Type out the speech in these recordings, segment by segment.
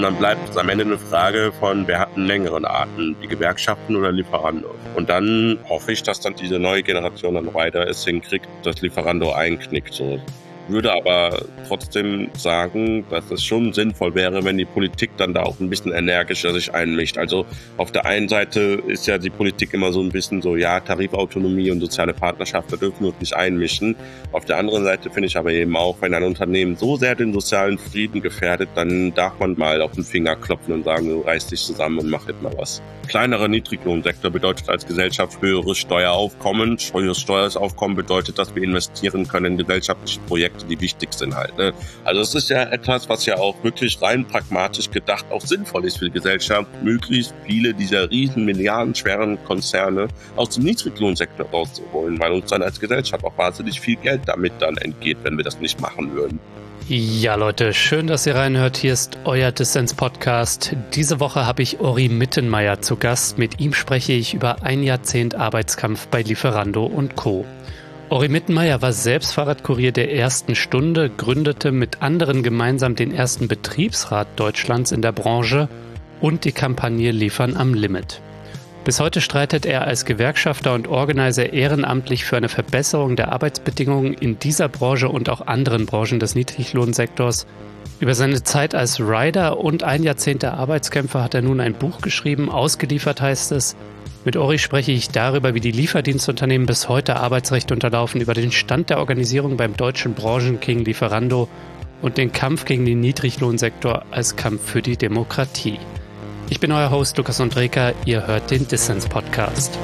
dann bleibt es am Ende eine Frage von, wer hat einen längeren Atem, die Gewerkschaften oder Lieferando. Und dann hoffe ich, dass dann diese neue Generation dann weiter es hinkriegt, dass Lieferando einknickt. So. Würde aber trotzdem sagen, dass es schon sinnvoll wäre, wenn die Politik dann da auch ein bisschen energischer sich einmischt. Also auf der einen Seite ist ja die Politik immer so ein bisschen so, ja, Tarifautonomie und soziale Partnerschaft, da dürfen wir uns nicht einmischen. Auf der anderen Seite finde ich aber eben auch, wenn ein Unternehmen so sehr den sozialen Frieden gefährdet, dann darf man mal auf den Finger klopfen und sagen, du reiß dich zusammen und mach jetzt mal was. Kleinerer Niedriglohnsektor bedeutet als Gesellschaft höheres Steueraufkommen. Höheres Steueraufkommen bedeutet, dass wir investieren können in gesellschaftliche Projekte, die wichtig sind halt. Ne? Also es ist ja etwas, was ja auch wirklich rein pragmatisch gedacht auch sinnvoll ist für die Gesellschaft, möglichst viele dieser riesen milliardenschweren Konzerne aus dem Niedriglohnsektor rauszuholen, weil uns dann als Gesellschaft auch wahnsinnig viel Geld damit dann entgeht, wenn wir das nicht machen würden. Ja, Leute, schön, dass ihr reinhört. Hier ist euer Dissens-Podcast. Diese Woche habe ich Ori Mittenmeier zu Gast. Mit ihm spreche ich über ein Jahrzehnt Arbeitskampf bei Lieferando und Co. Ori Mittenmeier war selbst Fahrradkurier der ersten Stunde, gründete mit anderen gemeinsam den ersten Betriebsrat Deutschlands in der Branche und die Kampagne Liefern am Limit. Bis heute streitet er als Gewerkschafter und Organizer ehrenamtlich für eine Verbesserung der Arbeitsbedingungen in dieser Branche und auch anderen Branchen des Niedriglohnsektors. Über seine Zeit als Rider und ein Jahrzehnt der Arbeitskämpfe hat er nun ein Buch geschrieben, ausgeliefert heißt es. Mit Ori spreche ich darüber, wie die Lieferdienstunternehmen bis heute Arbeitsrecht unterlaufen, über den Stand der Organisierung beim deutschen Branchenking Lieferando und den Kampf gegen den Niedriglohnsektor als Kampf für die Demokratie. Ich bin euer Host Lukas Ondreka, ihr hört den Dissens-Podcast.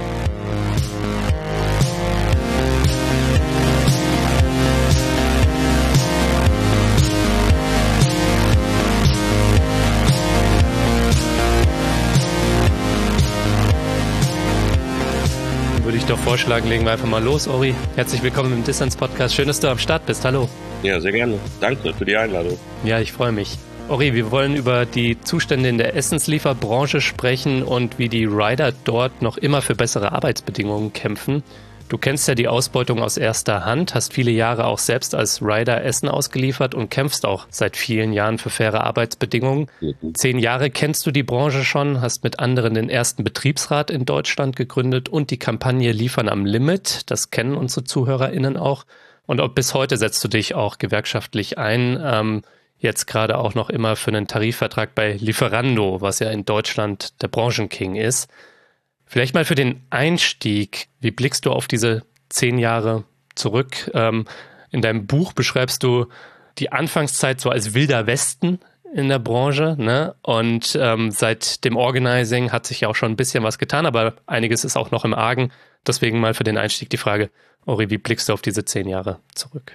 Würde ich doch vorschlagen, legen wir einfach mal los, Ori. Herzlich willkommen im Dissens-Podcast. Schön, dass du am Start bist. Hallo. Ja, sehr gerne. Danke für die Einladung. Ja, ich freue mich. Ori, wir wollen über die Zustände in der Essenslieferbranche sprechen und wie die Rider dort noch immer für bessere Arbeitsbedingungen kämpfen. Du kennst ja die Ausbeutung aus erster Hand, hast viele Jahre auch selbst als Rider Essen ausgeliefert und kämpfst auch seit vielen Jahren für faire Arbeitsbedingungen. 10 Jahre kennst du die Branche schon, hast mit anderen den ersten Betriebsrat in Deutschland gegründet und die Kampagne Liefern am Limit. Das kennen unsere ZuhörerInnen auch. Und auch bis heute setzt du dich auch gewerkschaftlich ein. Jetzt gerade auch noch immer für einen Tarifvertrag bei Lieferando, was ja in Deutschland der Branchenking ist. Vielleicht mal für den Einstieg, wie blickst du auf diese 10 Jahre zurück? In deinem Buch beschreibst du die Anfangszeit so als wilder Westen in der Branche, ne? Und seit dem Organizing hat sich ja auch schon ein bisschen was getan, aber einiges ist auch noch im Argen. Deswegen mal für den Einstieg die Frage, Ori, wie blickst du auf diese 10 Jahre zurück?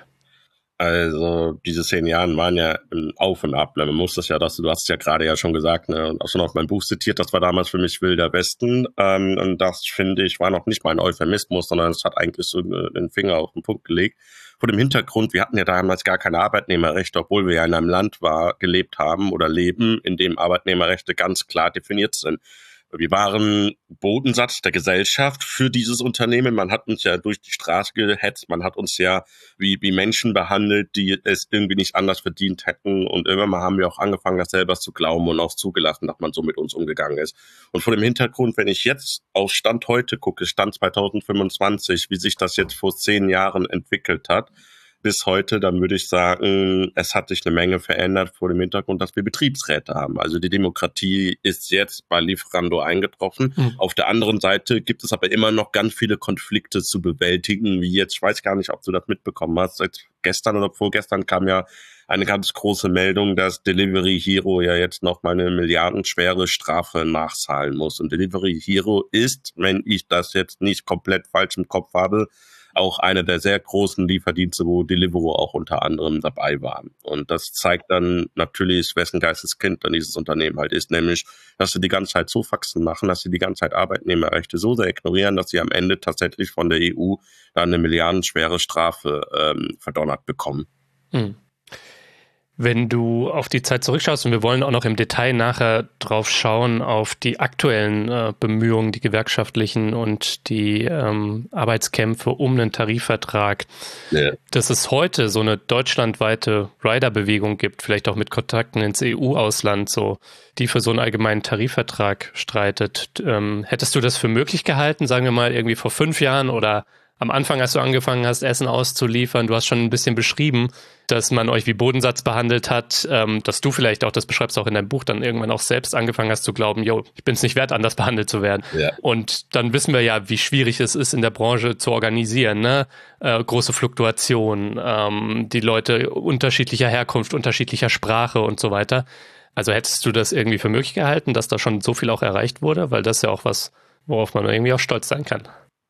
Also diese 10 Jahre waren ja ein Auf und Ab. Ne? Man muss das ja, du hast es ja gerade ja schon gesagt, ne? Und auch schon auf mein Buch zitiert, das war damals für mich wilder Westen. Und das, finde ich, war noch nicht mal ein Euphemismus, sondern es hat eigentlich so den Finger auf den Punkt gelegt. Vor dem Hintergrund, wir hatten ja damals gar keine Arbeitnehmerrechte, obwohl wir ja in einem Land gelebt haben oder leben, in dem Arbeitnehmerrechte ganz klar definiert sind. Wir waren Bodensatz der Gesellschaft für dieses Unternehmen. Man hat uns ja durch die Straße gehetzt. Man hat uns ja wie Menschen behandelt, die es irgendwie nicht anders verdient hätten. Und irgendwann mal haben wir auch angefangen, das selber zu glauben und auch zugelassen, dass man so mit uns umgegangen ist. Und vor dem Hintergrund, wenn ich jetzt auf Stand heute gucke, Stand 2025, wie sich das jetzt vor 10 Jahren entwickelt hat, bis heute, dann würde ich sagen, es hat sich eine Menge verändert vor dem Hintergrund, dass wir Betriebsräte haben. Also die Demokratie ist jetzt bei Lieferando eingetroffen. Auf der anderen Seite gibt es aber immer noch ganz viele Konflikte zu bewältigen, wie jetzt, ich weiß gar nicht, ob du das mitbekommen hast, seit gestern oder vorgestern kam ja eine ganz große Meldung, dass Delivery Hero ja jetzt noch mal eine milliardenschwere Strafe nachzahlen muss. Und Delivery Hero ist, wenn ich das jetzt nicht komplett falsch im Kopf habe, auch eine der sehr großen Lieferdienste, wo Deliveroo auch unter anderem dabei war. Und das zeigt dann natürlich, wessen Geisteskind dann dieses Unternehmen halt ist, nämlich, dass sie die ganze Zeit so Faxen machen, dass sie die ganze Zeit Arbeitnehmerrechte so sehr ignorieren, dass sie am Ende tatsächlich von der EU dann eine milliardenschwere Strafe verdonnert bekommen. Wenn du auf die Zeit zurückschaust, und wir wollen auch noch im Detail nachher drauf schauen, auf die aktuellen Bemühungen, die gewerkschaftlichen und die Arbeitskämpfe um einen Tarifvertrag, Ja. dass es heute so eine deutschlandweite Rider-Bewegung gibt, vielleicht auch mit Kontakten ins EU-Ausland, so, die für so einen allgemeinen Tarifvertrag streitet. Hättest du das für möglich gehalten, sagen wir mal irgendwie vor 5 Jahren oder am Anfang, als du angefangen hast, Essen auszuliefern? Du hast schon ein bisschen beschrieben, dass man euch wie Bodensatz behandelt hat, dass du vielleicht auch, das beschreibst du auch in deinem Buch, dann irgendwann auch selbst angefangen hast zu glauben, ich bin es nicht wert, anders behandelt zu werden. Ja. Und dann wissen wir ja, wie schwierig es ist, in der Branche zu organisieren, ne? Große Fluktuation, die Leute unterschiedlicher Herkunft, unterschiedlicher Sprache und so weiter. Also hättest du das irgendwie für möglich gehalten, dass da schon so viel auch erreicht wurde? Weil das ist ja auch was, worauf man irgendwie auch stolz sein kann.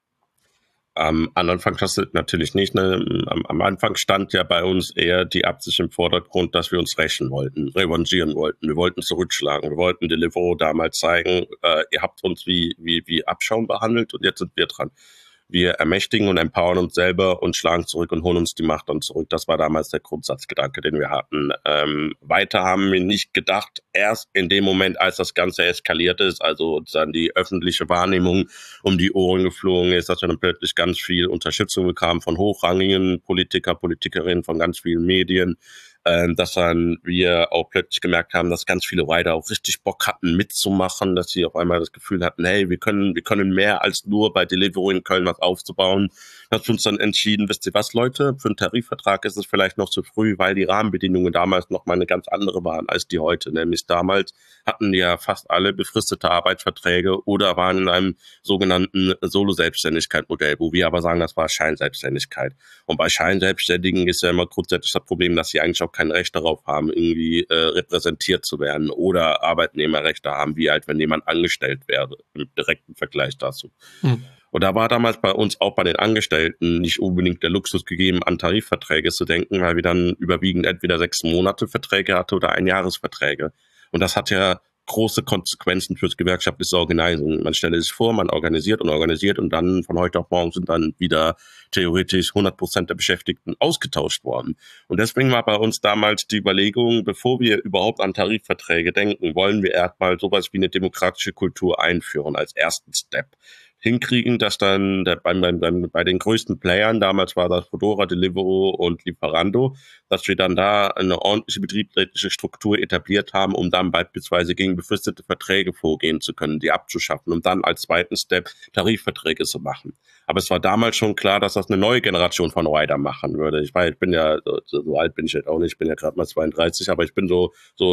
Am Anfang natürlich nicht. Ne? Am Anfang stand ja bei uns eher die Absicht im Vordergrund, dass wir uns rächen wollten, revanchieren wollten. Wir wollten zurückschlagen. Wir wollten Deliveroo damals zeigen, ihr habt uns wie Abschaum behandelt und jetzt sind wir dran. Wir ermächtigen und empowern uns selber und schlagen zurück und holen uns die Macht dann zurück. Das war damals der Grundsatzgedanke, den wir hatten. Weiter haben wir nicht gedacht. Erst in dem Moment, als das Ganze eskaliert ist, also dann die öffentliche Wahrnehmung um die Ohren geflogen ist, dass wir dann plötzlich ganz viel Unterstützung bekamen von hochrangigen Politikerinnen, von ganz vielen Medien, dass dann wir auch plötzlich gemerkt haben, dass ganz viele Rider auch richtig Bock hatten mitzumachen, dass sie auf einmal das Gefühl hatten, hey, wir können mehr als nur bei Deliveroo in Köln was aufzubauen. Da haben wir uns dann entschieden, wisst ihr was, Leute, für einen Tarifvertrag ist es vielleicht noch zu früh, weil die Rahmenbedingungen damals noch mal eine ganz andere waren als die heute. Nämlich damals hatten ja fast alle befristete Arbeitsverträge oder waren in einem sogenannten Solo-Selbstständigkeit-Modell, wo wir aber sagen, das war Scheinselbstständigkeit. Und bei Scheinselbstständigen ist ja immer grundsätzlich das Problem, dass sie eigentlich auch kein Recht darauf haben, irgendwie repräsentiert zu werden oder Arbeitnehmerrechte haben, wie halt, wenn jemand angestellt wäre, im direkten Vergleich dazu. Und da war damals bei uns auch bei den Angestellten nicht unbedingt der Luxus gegeben, an Tarifverträge zu denken, weil wir dann überwiegend entweder 6 Monate Verträge hatte oder Einjahresverträge. Und das hat ja große Konsequenzen fürs gewerkschaftliche Organisieren. Man stelle sich vor, man organisiert und dann von heute auf morgen sind dann wieder theoretisch 100% der Beschäftigten ausgetauscht worden. Und deswegen war bei uns damals die Überlegung, bevor wir überhaupt an Tarifverträge denken, wollen wir erstmal sowas wie eine demokratische Kultur einführen als ersten Step. Hinkriegen, dass dann bei den größten Playern, damals war das Foodora, Deliveroo und Lieferando, dass wir dann da eine ordentliche betriebsrechtliche Struktur etabliert haben, um dann beispielsweise gegen befristete Verträge vorgehen zu können, die abzuschaffen, um dann als zweiten Step Tarifverträge zu machen. Aber es war damals schon klar, dass das eine neue Generation von Rider machen würde. Ich bin ja, so alt bin ich jetzt auch nicht, ich bin ja gerade mal 32, aber ich bin so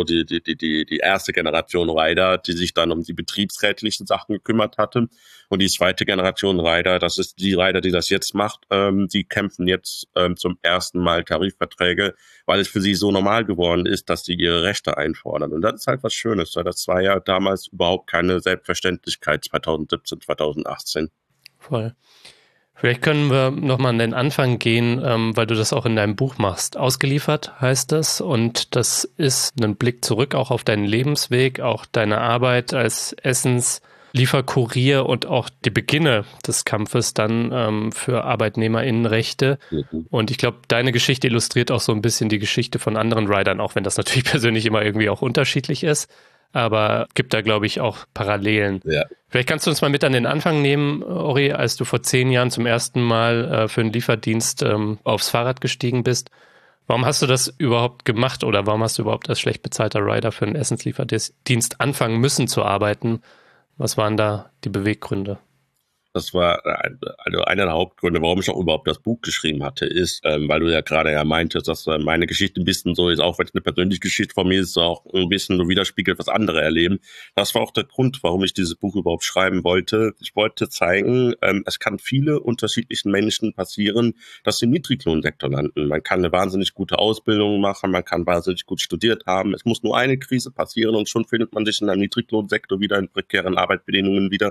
die erste Generation Rider, die sich dann um die betriebsrätlichen Sachen gekümmert hatte. Und die zweite Generation Rider, das ist die Rider, die das jetzt macht, die kämpfen jetzt zum ersten Mal Tarifverträge, weil es für sie so normal geworden ist, dass sie ihre Rechte einfordern. Und das ist halt was Schönes, weil das war ja damals überhaupt keine Selbstverständlichkeit 2017, 2018. Voll. Vielleicht können wir nochmal an den Anfang gehen, weil du das auch in deinem Buch machst. Ausgeliefert heißt das, und das ist ein Blick zurück auch auf deinen Lebensweg, auch deine Arbeit als Essenslieferkurier und auch die Beginne des Kampfes dann für ArbeitnehmerInnenrechte. Und ich glaube, deine Geschichte illustriert auch so ein bisschen die Geschichte von anderen Riders, auch wenn das natürlich persönlich immer irgendwie auch unterschiedlich ist. Aber gibt da, glaube ich, auch Parallelen. Ja. Vielleicht kannst du uns mal mit an den Anfang nehmen, Ori, als du vor 10 Jahren zum ersten Mal für einen Lieferdienst aufs Fahrrad gestiegen bist. Warum hast du das überhaupt gemacht oder warum hast du überhaupt als schlecht bezahlter Rider für einen Essenslieferdienst anfangen müssen zu arbeiten? Was waren da die Beweggründe? Das war also einer der Hauptgründe, warum ich auch überhaupt das Buch geschrieben hatte, ist, weil du ja gerade ja meintest, dass meine Geschichte ein bisschen so ist, auch wenn es eine persönliche Geschichte von mir ist, auch ein bisschen so widerspiegelt, was andere erleben. Das war auch der Grund, warum ich dieses Buch überhaupt schreiben wollte. Ich wollte zeigen, es kann viele unterschiedlichen Menschen passieren, dass sie im Niedriglohnsektor landen. Man kann eine wahnsinnig gute Ausbildung machen, man kann wahnsinnig gut studiert haben. Es muss nur eine Krise passieren und schon findet man sich in einem Niedriglohnsektor wieder in prekären Arbeitsbedingungen wieder.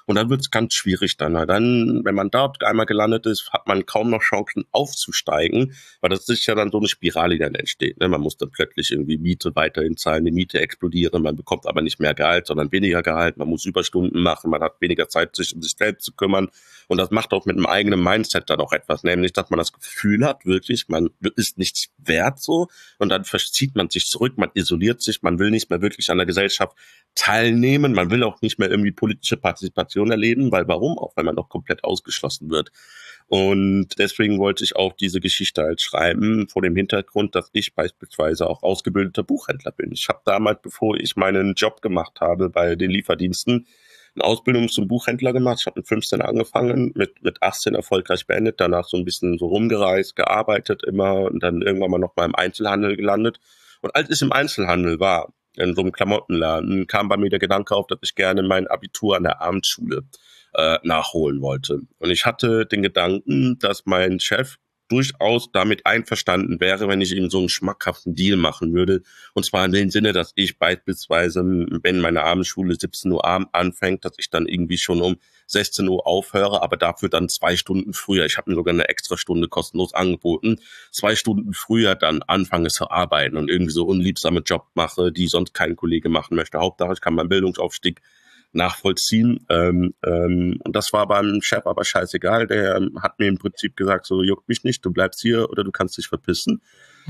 Und dann wird es ganz schwierig dann. Dann, wenn man dort einmal gelandet ist, hat man kaum noch Chancen aufzusteigen, weil das ist ja dann so eine Spirale, die dann entsteht. Ne? Man muss dann plötzlich irgendwie Miete weiterhin zahlen, die Miete explodieren, man bekommt aber nicht mehr Gehalt, sondern weniger Gehalt, man muss Überstunden machen, man hat weniger Zeit, sich um sich selbst zu kümmern. Und das macht auch mit einem eigenen Mindset dann auch etwas, nämlich, dass man das Gefühl hat, wirklich, man ist nichts wert so, und dann verzieht man sich zurück, man isoliert sich, man will nicht mehr wirklich an der Gesellschaft teilnehmen, man will auch nicht mehr irgendwie politische Partizipation erleben, weil warum auch, wenn man doch komplett ausgeschlossen wird. Und deswegen wollte ich auch diese Geschichte halt schreiben, vor dem Hintergrund, dass ich beispielsweise auch ausgebildeter Buchhändler bin. Ich habe damals, bevor ich meinen Job gemacht habe bei den Lieferdiensten, eine Ausbildung zum Buchhändler gemacht. Ich habe mit 15 angefangen, mit 18 erfolgreich beendet, danach so ein bisschen so rumgereist, gearbeitet immer und dann irgendwann mal noch mal im Einzelhandel gelandet. Und als ich im Einzelhandel war, in so einem Klamottenladen, kam bei mir der Gedanke auf, dass ich gerne mein Abitur an der Abendschule nachholen wollte. Und ich hatte den Gedanken, dass mein Chef durchaus damit einverstanden wäre, wenn ich ihm so einen schmackhaften Deal machen würde. Und zwar in dem Sinne, dass ich beispielsweise, wenn meine Abendschule 17 Uhr Abend anfängt, dass ich dann irgendwie schon um 16 Uhr aufhöre, aber dafür dann 2 Stunden früher. Ich habe mir sogar eine extra Stunde kostenlos angeboten. 2 Stunden früher dann anfange zu arbeiten und irgendwie so unliebsame Job mache, die sonst kein Kollege machen möchte. Hauptsache, ich kann meinen Bildungsaufstieg nachvollziehen. Und das war beim Chef aber scheißegal. Der hat mir im Prinzip gesagt, so juckt mich nicht, du bleibst hier oder du kannst dich verpissen.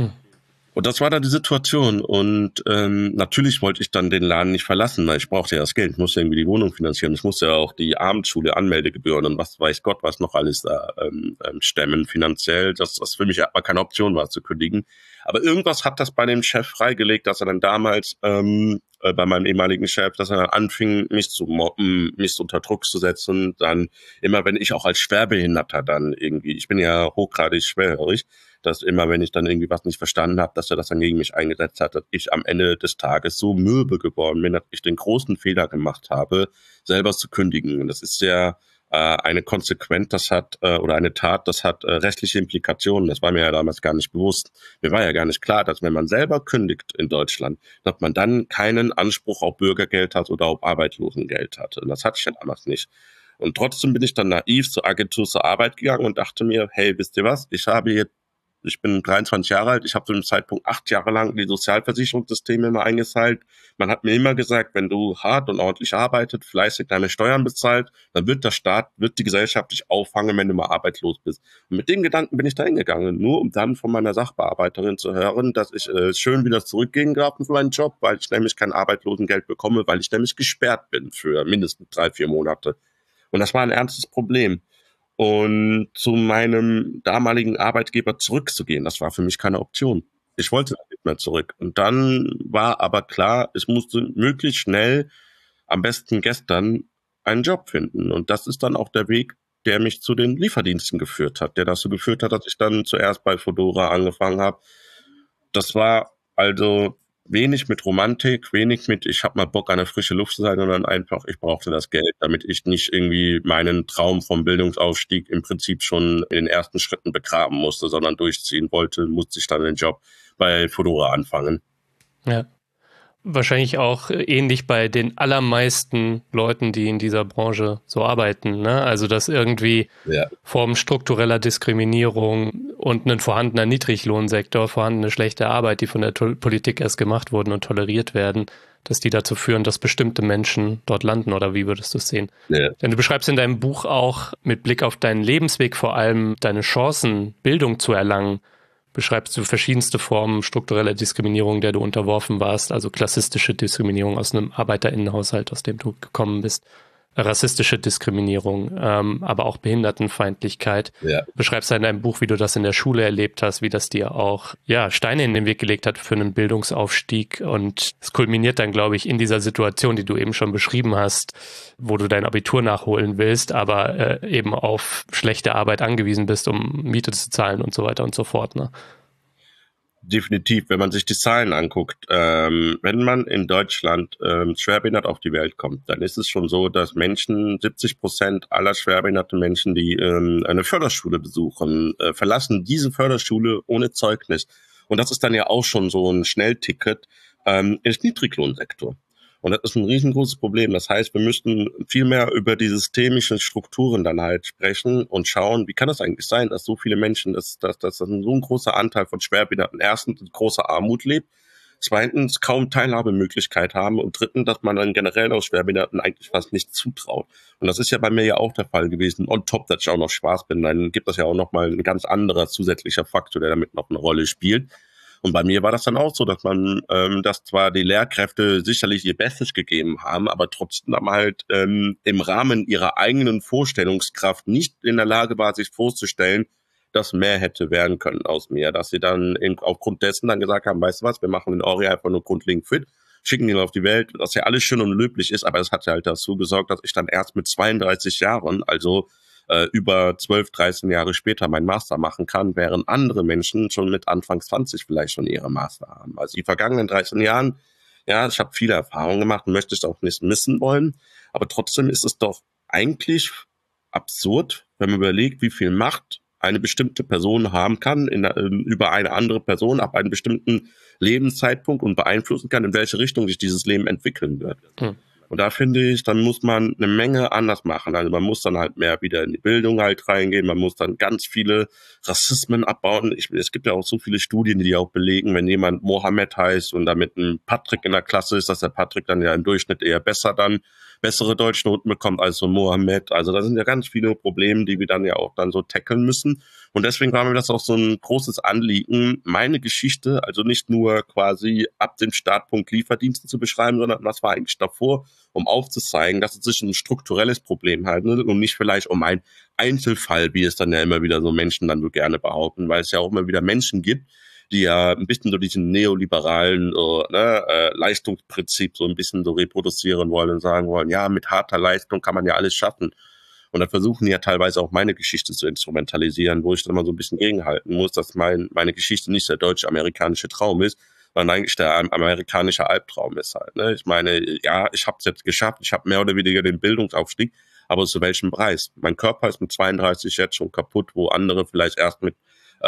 Und das war dann die Situation. Und natürlich wollte ich dann den Laden nicht verlassen, weil ich brauchte ja das Geld. Ich musste irgendwie die Wohnung finanzieren. Ich musste ja auch die Abendschule, Anmeldegebühren und was weiß Gott, was noch alles da stemmen finanziell. Das für mich aber keine Option war, zu kündigen. Aber irgendwas hat das bei dem Chef freigelegt, dass er dann damals bei meinem ehemaligen Chef, dass er dann anfing, mich zu mobben, mich unter Druck zu setzen. Dann immer, wenn ich auch als Schwerbehinderter dann irgendwie, ich bin ja hochgradig schwerhörig, dass immer, wenn ich dann irgendwie was nicht verstanden habe, dass er das dann gegen mich eingesetzt hat, dass ich am Ende des Tages so mürbe geworden bin, dass ich den großen Fehler gemacht habe, selber zu kündigen. Und das ist ja eine Konsequenz, das hat, oder eine Tat, das hat rechtliche Implikationen. Das war mir ja damals gar nicht bewusst. Mir war ja gar nicht klar, dass wenn man selber kündigt in Deutschland, dass man dann keinen Anspruch auf Bürgergeld hat oder auf Arbeitslosengeld hatte. Und das hatte ich ja damals nicht. Und trotzdem bin ich dann naiv zur Agentur zur Arbeit gegangen und dachte mir, hey, wisst ihr was? Ich bin 23 Jahre alt, ich habe zu dem Zeitpunkt 8 Jahre lang die Sozialversicherungssysteme immer eingezahlt. Man hat mir immer gesagt, wenn du hart und ordentlich arbeitet, fleißig deine Steuern bezahlt, dann wird der Staat, wird die Gesellschaft dich auffangen, wenn du mal arbeitslos bist. Und mit dem Gedanken bin ich da hingegangen, nur um dann von meiner Sachbearbeiterin zu hören, dass ich schön wieder zurückgehen darf für meinen Job, weil ich nämlich kein Arbeitslosengeld bekomme, weil ich nämlich gesperrt bin für mindestens 3-4 Monate. Und das war ein ernstes Problem. Und zu meinem damaligen Arbeitgeber zurückzugehen, das war für mich keine Option. Ich wollte nicht mehr zurück. Und dann war aber klar, ich musste möglichst schnell, am besten gestern, einen Job finden. Und das ist dann auch der Weg, der mich zu den Lieferdiensten geführt hat, der dazu geführt hat, dass ich dann zuerst bei Foodora angefangen habe. Das war also wenig mit Romantik, wenig mit, ich habe mal Bock an der frische Luft zu sein, sondern einfach, ich brauchte das Geld, damit ich nicht irgendwie meinen Traum vom Bildungsaufstieg im Prinzip schon in den ersten Schritten begraben musste, sondern durchziehen wollte, musste ich dann den Job bei Foodora anfangen. Ja. Wahrscheinlich auch ähnlich bei den allermeisten Leuten, die in dieser Branche so arbeiten, ne? Also dass irgendwie Formen struktureller Diskriminierung und ein vorhandener Niedriglohnsektor, vorhandene schlechte Arbeit, die von der Politik erst gemacht wurden und toleriert werden, dass die dazu führen, dass bestimmte Menschen dort landen, oder wie würdest du es sehen? Ja. Denn du beschreibst in deinem Buch auch mit Blick auf deinen Lebensweg vor allem deine Chancen, Bildung zu erlangen. Beschreibst du verschiedenste Formen struktureller Diskriminierung, der du unterworfen warst, also klassistische Diskriminierung aus einem ArbeiterInnenhaushalt, aus dem du gekommen bist, rassistische Diskriminierung, aber auch Behindertenfeindlichkeit. Ja. Beschreibst in deinem Buch, wie du das in der Schule erlebt hast, wie das dir auch Steine in den Weg gelegt hat für einen Bildungsaufstieg, und es kulminiert dann, glaube ich, in dieser Situation, die du eben schon beschrieben hast, wo du dein Abitur nachholen willst, aber eben auf schlechte Arbeit angewiesen bist, um Miete zu zahlen und so weiter und so fort, ne? Definitiv, wenn man sich die Zahlen anguckt, wenn man in Deutschland schwerbehindert auf die Welt kommt, dann ist es schon so, dass 70% aller schwerbehinderten Menschen, die eine Förderschule besuchen, verlassen diese Förderschule ohne Zeugnis. Und das ist dann ja auch schon so ein Schnellticket ins Niedriglohnsektor. Und das ist ein riesengroßes Problem. Das heißt, wir müssten viel mehr über die systemischen Strukturen dann halt sprechen und schauen, wie kann das eigentlich sein, dass so viele Menschen, dass so ein großer Anteil von Schwerbehinderten erstens in großer Armut lebt, zweitens kaum Teilhabemöglichkeit haben und drittens, dass man dann generell aus Schwerbehinderten eigentlich fast nichts zutraut. Und das ist ja bei mir ja auch der Fall gewesen. On top, dass ich auch noch schwarz bin, dann gibt es ja auch noch mal ein ganz anderer zusätzlicher Faktor, der damit noch eine Rolle spielt. Und bei mir war das dann auch so, dass dass zwar die Lehrkräfte sicherlich ihr Bestes gegeben haben, aber trotzdem halt im Rahmen ihrer eigenen Vorstellungskraft nicht in der Lage war, sich vorzustellen, dass mehr hätte werden können aus mir. Dass sie dann aufgrund dessen dann gesagt haben, weißt du was, wir machen den Ori einfach nur grundlegend fit, schicken ihn auf die Welt, dass ja alles schön und löblich ist, aber es hat ja halt dazu gesorgt, dass ich dann erst mit 32 Jahren, also über 12, 13 Jahre später meinen Master machen kann, während andere Menschen schon mit Anfang 20 vielleicht schon ihre Master haben. Also die vergangenen 13 Jahren, ja, ich habe viele Erfahrungen gemacht und möchte es auch nicht missen wollen, aber trotzdem ist es doch eigentlich absurd, wenn man überlegt, wie viel Macht eine bestimmte Person haben kann über eine andere Person ab einem bestimmten Lebenszeitpunkt und beeinflussen kann, in welche Richtung sich dieses Leben entwickeln wird. Und da finde ich, dann muss man eine Menge anders machen. Also man muss dann halt mehr wieder in die Bildung halt reingehen. Man muss dann ganz viele Rassismen abbauen. Es gibt ja auch so viele Studien, die auch belegen, wenn jemand Mohammed heißt und damit ein Patrick in der Klasse ist, dass der Patrick dann ja im Durchschnitt eher bessere Deutschnoten bekommt als so Mohammed. Also da sind ja ganz viele Probleme, die wir dann ja auch dann so tackeln müssen. Und deswegen war mir das auch so ein großes Anliegen, meine Geschichte, also nicht nur quasi ab dem Startpunkt Lieferdienste zu beschreiben, sondern was war eigentlich davor, um aufzuzeigen, dass es sich ein strukturelles Problem handelt und nicht vielleicht um ein Einzelfall, wie es dann ja immer wieder so Menschen dann so gerne behaupten, weil es ja auch immer wieder Menschen gibt, die ja ein bisschen so diesen neoliberalen Leistungsprinzip so ein bisschen so reproduzieren wollen und sagen wollen, ja, mit harter Leistung kann man ja alles schaffen. Und dann versuchen die ja teilweise auch meine Geschichte zu instrumentalisieren, wo ich dann mal so ein bisschen gegenhalten muss, dass meine Geschichte nicht der deutsch-amerikanische Traum ist, sondern eigentlich der amerikanische Albtraum ist halt. Ne? Ich meine, ja, ich habe es jetzt geschafft, ich habe mehr oder weniger den Bildungsaufstieg, aber zu welchem Preis? Mein Körper ist mit 32 jetzt schon kaputt, wo andere vielleicht erst mit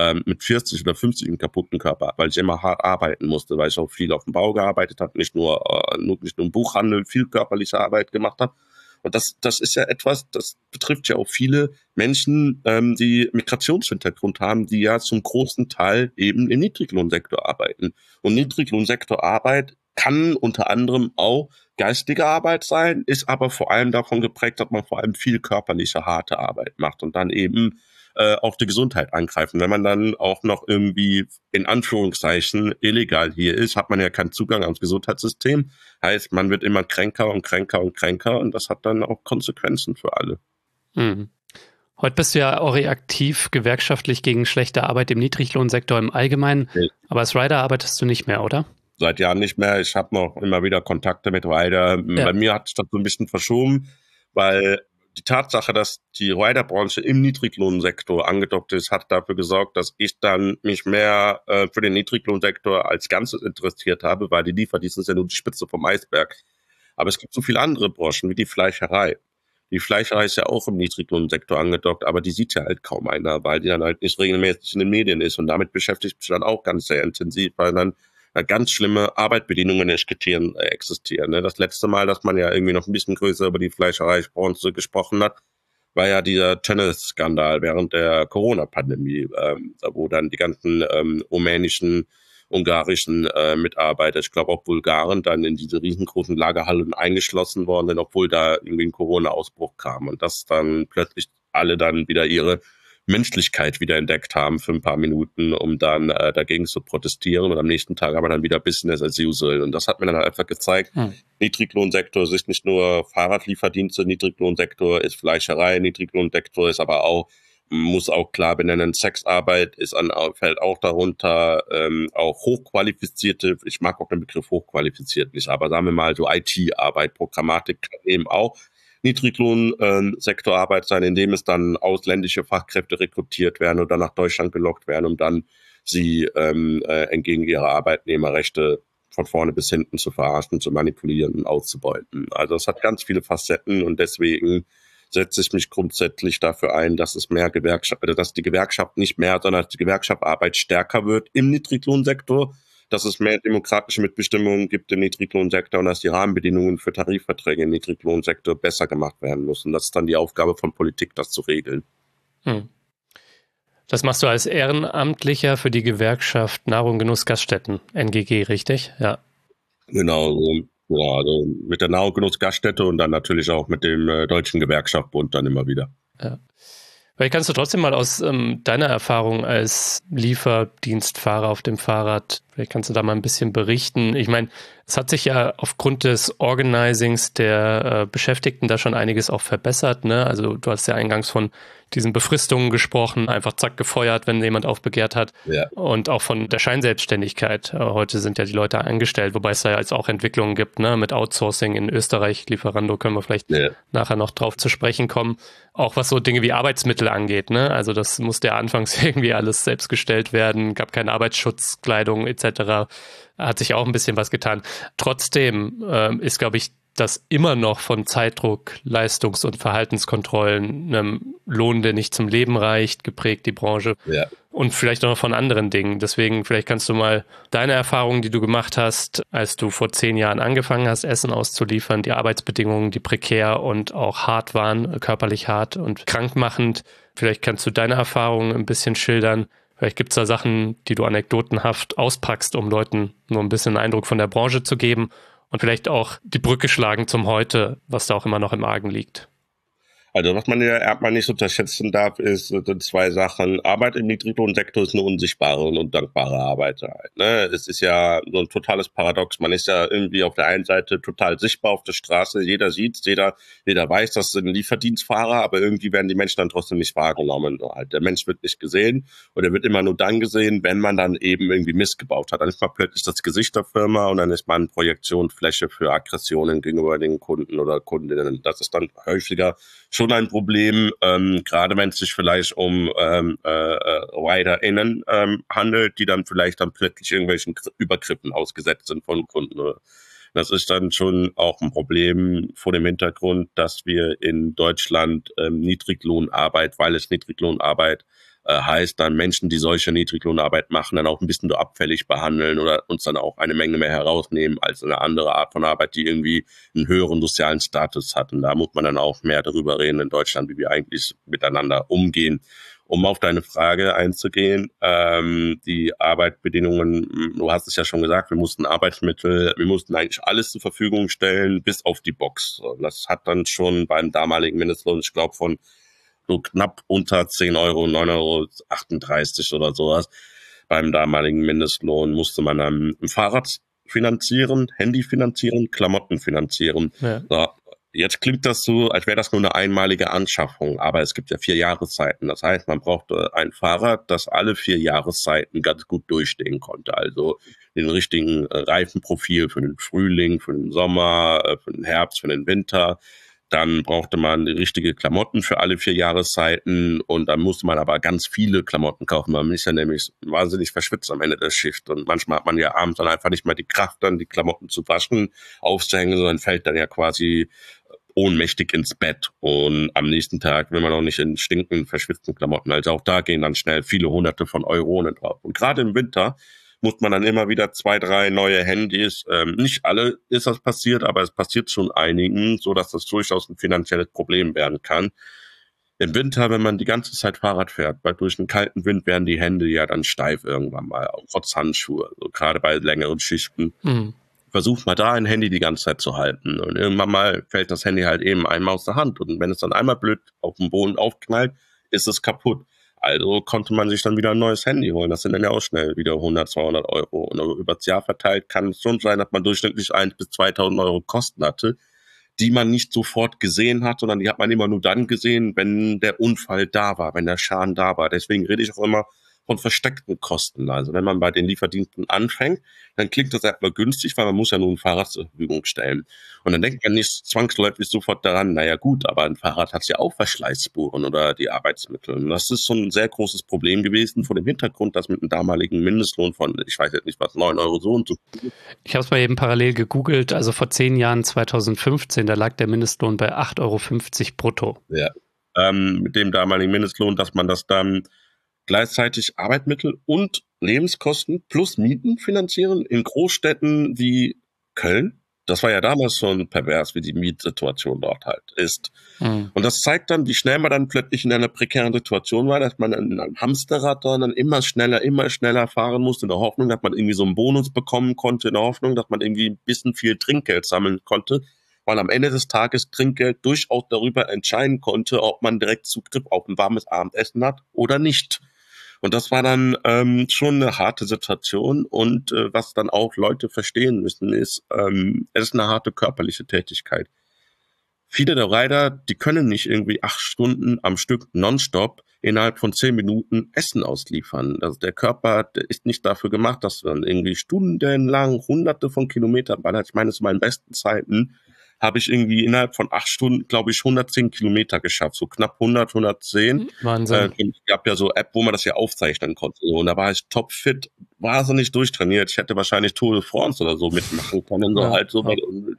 40 oder 50 einen kaputten Körper, weil ich immer hart arbeiten musste, weil ich auch viel auf dem Bau gearbeitet habe, nicht nur im Buchhandel, viel körperliche Arbeit gemacht habe. Und das ist ja etwas, das betrifft ja auch viele Menschen, die Migrationshintergrund haben, die ja zum großen Teil eben im Niedriglohnsektor arbeiten. Und Niedriglohnsektorarbeit kann unter anderem auch geistige Arbeit sein, ist aber vor allem davon geprägt, dass man vor allem viel körperliche, harte Arbeit macht und dann eben auf die Gesundheit angreifen. Wenn man dann auch noch irgendwie in Anführungszeichen illegal hier ist, hat man ja keinen Zugang ans Gesundheitssystem. Heißt, man wird immer kränker und kränker und kränker und das hat dann auch Konsequenzen für alle. Mhm. Heute bist du ja auch aktiv gewerkschaftlich gegen schlechte Arbeit im Niedriglohnsektor im Allgemeinen, aber als Rider arbeitest du nicht mehr, oder? Seit Jahren nicht mehr. Ich habe noch immer wieder Kontakte mit Rider. Ja. Bei mir hat sich das so ein bisschen verschoben, weil die Tatsache, dass die Riderbranche im Niedriglohnsektor angedockt ist, hat dafür gesorgt, dass ich dann mich mehr für den Niedriglohnsektor als Ganzes interessiert habe, weil die Lieferdienste sind ja nur die Spitze vom Eisberg. Aber es gibt so viele andere Branchen, wie die Fleischerei. Die Fleischerei ist ja auch im Niedriglohnsektor angedockt, aber die sieht ja halt kaum einer, weil die dann halt nicht regelmäßig in den Medien ist. Und damit beschäftigt mich dann auch ganz sehr intensiv, weil dann ganz schlimme Arbeitsbedingungen in Kriterien existieren. Das letzte Mal, dass man ja irgendwie noch ein bisschen größer über die Fleischereibranche gesprochen hat, war ja dieser Tennis-Skandal während der Corona-Pandemie, wo dann die ganzen rumänischen, ungarischen Mitarbeiter, ich glaube auch Bulgaren, dann in diese riesengroßen Lagerhallen eingeschlossen worden sind, obwohl da irgendwie ein Corona-Ausbruch kam. Und dass dann plötzlich alle dann wieder ihre Menschlichkeit wieder entdeckt haben für ein paar Minuten, um dann dagegen zu protestieren. Und am nächsten Tag aber dann wieder Business as usual. Und das hat mir dann halt einfach gezeigt, Niedriglohnsektor ist nicht nur Fahrradlieferdienste, Niedriglohnsektor ist Fleischerei, Niedriglohnsektor ist aber auch, muss auch klar benennen, Sexarbeit fällt auch darunter, auch hochqualifizierte, ich mag auch den Begriff hochqualifiziert nicht, aber sagen wir mal so IT-Arbeit, Programmatik eben auch Niedriglohnsektorarbeit sein, indem es dann ausländische Fachkräfte rekrutiert werden oder nach Deutschland gelockt werden, um dann sie entgegen ihrer Arbeitnehmerrechte von vorne bis hinten zu verarschen, zu manipulieren und auszubeuten. Also es hat ganz viele Facetten und deswegen setze ich mich grundsätzlich dafür ein, dass es mehr dass die Gewerkschaft nicht mehr, sondern dass die Gewerkschaftsarbeit stärker wird im Niedriglohnsektor, dass es mehr demokratische Mitbestimmung gibt im Niedriglohnsektor und dass die Rahmenbedingungen für Tarifverträge im Niedriglohnsektor besser gemacht werden müssen. Das ist dann die Aufgabe von Politik, das zu regeln. Das machst du als Ehrenamtlicher für die Gewerkschaft Nahrung, Genuss, Gaststätten, NGG, richtig? Ja. Genau, also mit der Nahrung, Genuss, Gaststätte und dann natürlich auch mit dem Deutschen Gewerkschaftsbund dann immer wieder. Ja. Vielleicht kannst du trotzdem mal aus deiner Erfahrung als Lieferdienstfahrer auf dem Fahrrad, vielleicht kannst du da mal ein bisschen berichten. Ich meine, es hat sich ja aufgrund des Organizings der Beschäftigten da schon einiges auch verbessert, ne? Also du hast ja eingangs von diesen Befristungen gesprochen, einfach zack gefeuert, wenn jemand aufbegehrt hat. Ja. Und auch von der Scheinselbstständigkeit. Heute sind ja die Leute angestellt, wobei es da jetzt auch Entwicklungen gibt, ne? Mit Outsourcing in Österreich, Lieferando, können wir vielleicht nachher noch drauf zu sprechen kommen. Auch was so Dinge wie Arbeitsmittel angeht, ne? Also das musste ja anfangs irgendwie alles selbst gestellt werden, gab keine Arbeitsschutzkleidung etc. Hat sich auch ein bisschen was getan. Trotzdem ist, glaube ich, das immer noch von Zeitdruck, Leistungs- und Verhaltenskontrollen, einem Lohn, der nicht zum Leben reicht, geprägt, die Branche. Ja. Und vielleicht auch noch von anderen Dingen. Deswegen, vielleicht kannst du mal deine Erfahrungen, die du gemacht hast, als du vor 10 Jahren angefangen hast, Essen auszuliefern, die Arbeitsbedingungen, die prekär und auch hart waren, körperlich hart und krankmachend. Vielleicht kannst du deine Erfahrungen ein bisschen schildern. Vielleicht gibt es da Sachen, die du anekdotenhaft auspackst, um Leuten nur ein bisschen einen Eindruck von der Branche zu geben. Und vielleicht auch die Brücke schlagen zum Heute, was da auch immer noch im Argen liegt. Also was man ja erstmal nicht unterschätzen darf, ist 2 Sachen. Arbeit im Niedriglohnsektor ist eine unsichtbare und undankbare Arbeit halt, ne? Es ist ja so ein totales Paradox. Man ist ja irgendwie auf der einen Seite total sichtbar auf der Straße. Jeder sieht's, jeder weiß, das sind Lieferdienstfahrer, aber irgendwie werden die Menschen dann trotzdem nicht wahrgenommen. Halt. Der Mensch wird nicht gesehen und er wird immer nur dann gesehen, wenn man dann eben irgendwie Mist gebaut hat. Dann ist man plötzlich das Gesicht der Firma und dann ist man Projektionsfläche für Aggressionen gegenüber den Kunden oder Kundinnen. Das ist dann häufiger schon ein Problem, gerade wenn es sich vielleicht um RiderInnen handelt, die dann vielleicht dann plötzlich irgendwelchen Übergriffen ausgesetzt sind von Kunden. Das ist dann schon auch ein Problem vor dem Hintergrund, dass wir in Deutschland Niedriglohnarbeit, weil es Niedriglohnarbeit heißt, dann Menschen, die solche Niedriglohnarbeit machen, dann auch ein bisschen so abfällig behandeln oder uns dann auch eine Menge mehr herausnehmen als eine andere Art von Arbeit, die irgendwie einen höheren sozialen Status hat. Und da muss man dann auch mehr darüber reden in Deutschland, wie wir eigentlich miteinander umgehen. Um auf deine Frage einzugehen, die Arbeitsbedingungen, du hast es ja schon gesagt, wir mussten Arbeitsmittel, wir mussten eigentlich alles zur Verfügung stellen, bis auf die Box. Und das hat dann schon beim damaligen Mindestlohn, ich glaube, von so knapp unter 10 Euro, 9,38 Euro oder sowas. Beim damaligen Mindestlohn musste man dann ein Fahrrad finanzieren, Handy finanzieren, Klamotten finanzieren. Ja. So, jetzt klingt das so, als wäre das nur eine einmalige Anschaffung, aber es gibt ja 4 Jahreszeiten. Das heißt, man braucht ein Fahrrad, das alle 4 Jahreszeiten ganz gut durchstehen konnte. Also den richtigen Reifenprofil für den Frühling, für den Sommer, für den Herbst, für den Winter. Dann brauchte man die richtige Klamotten für alle 4 Jahreszeiten und dann musste man aber ganz viele Klamotten kaufen. Man ist ja nämlich wahnsinnig verschwitzt am Ende der Schicht und manchmal hat man ja abends dann einfach nicht mehr die Kraft, dann die Klamotten zu waschen, aufzuhängen, sondern fällt dann ja quasi ohnmächtig ins Bett und am nächsten Tag will man auch nicht in stinkenden, verschwitzten Klamotten. Also auch da gehen dann schnell viele Hunderte von Euronen drauf. Und gerade im Winter muss man dann immer wieder 2, 3 neue Handys. Nicht alle ist das passiert, aber es passiert schon einigen, so dass das durchaus ein finanzielles Problem werden kann. Im Winter, wenn man die ganze Zeit Fahrrad fährt, weil durch einen kalten Wind werden die Hände ja dann steif irgendwann mal, auch trotz Handschuhe, also gerade bei längeren Schichten. Versucht mal da ein Handy die ganze Zeit zu halten und irgendwann mal fällt das Handy halt eben einmal aus der Hand und wenn es dann einmal blöd auf dem Boden aufknallt, ist es kaputt. Also konnte man sich dann wieder ein neues Handy holen. Das sind dann ja auch schnell wieder 100, 200 Euro. Und über das Jahr verteilt kann es schon sein, dass man durchschnittlich 1.000 bis 2.000 Euro Kosten hatte, die man nicht sofort gesehen hat, sondern die hat man immer nur dann gesehen, wenn der Unfall da war, wenn der Schaden da war. Deswegen rede ich auch immer von versteckten Kosten. Also wenn man bei den Lieferdiensten anfängt, dann klingt das erstmal günstig, weil man muss ja nur ein Fahrrad zur Verfügung stellen. Und dann denkt man nicht zwangsläufig sofort daran, naja gut, aber ein Fahrrad hat ja auch Verschleißspuren oder die Arbeitsmittel. Und das ist schon ein sehr großes Problem gewesen vor dem Hintergrund, dass mit einem damaligen Mindestlohn von, ich weiß jetzt nicht was, 9 Euro so und so. Ich habe es mal eben parallel gegoogelt, also vor 10 Jahren, 2015, da lag der Mindestlohn bei 8,50 Euro brutto. Ja, mit dem damaligen Mindestlohn, dass man das dann gleichzeitig Arbeitsmittel und Lebenskosten plus Mieten finanzieren in Großstädten wie Köln. Das war ja damals schon pervers, wie die Mietsituation dort halt ist. Und das zeigt dann, wie schnell man dann plötzlich in einer prekären Situation war, dass man in einem Hamsterrad dann immer schneller fahren musste, in der Hoffnung, dass man irgendwie so einen Bonus bekommen konnte, in der Hoffnung, dass man irgendwie ein bisschen viel Trinkgeld sammeln konnte, weil am Ende des Tages Trinkgeld durchaus darüber entscheiden konnte, ob man direkt Zugriff auf ein warmes Abendessen hat oder nicht. Und das war dann schon eine harte Situation. Und was dann auch Leute verstehen müssen, ist, es ist eine harte körperliche Tätigkeit. Viele der Rider, die können nicht irgendwie 8 Stunden am Stück nonstop innerhalb von 10 Minuten Essen ausliefern. Also der Körper, der ist nicht dafür gemacht, dass man irgendwie stundenlang hunderte von Kilometern ballert. Ich meine, zu meinen besten Zeiten habe ich irgendwie innerhalb von 8 Stunden, glaube ich, 110 Kilometer geschafft. So knapp 110. Wahnsinn. Es gab ja so App, wo man das ja aufzeichnen konnte. Und da war ich topfit, wahnsinnig durchtrainiert. Ich hätte wahrscheinlich Tour de France oder so mitmachen können. So halt so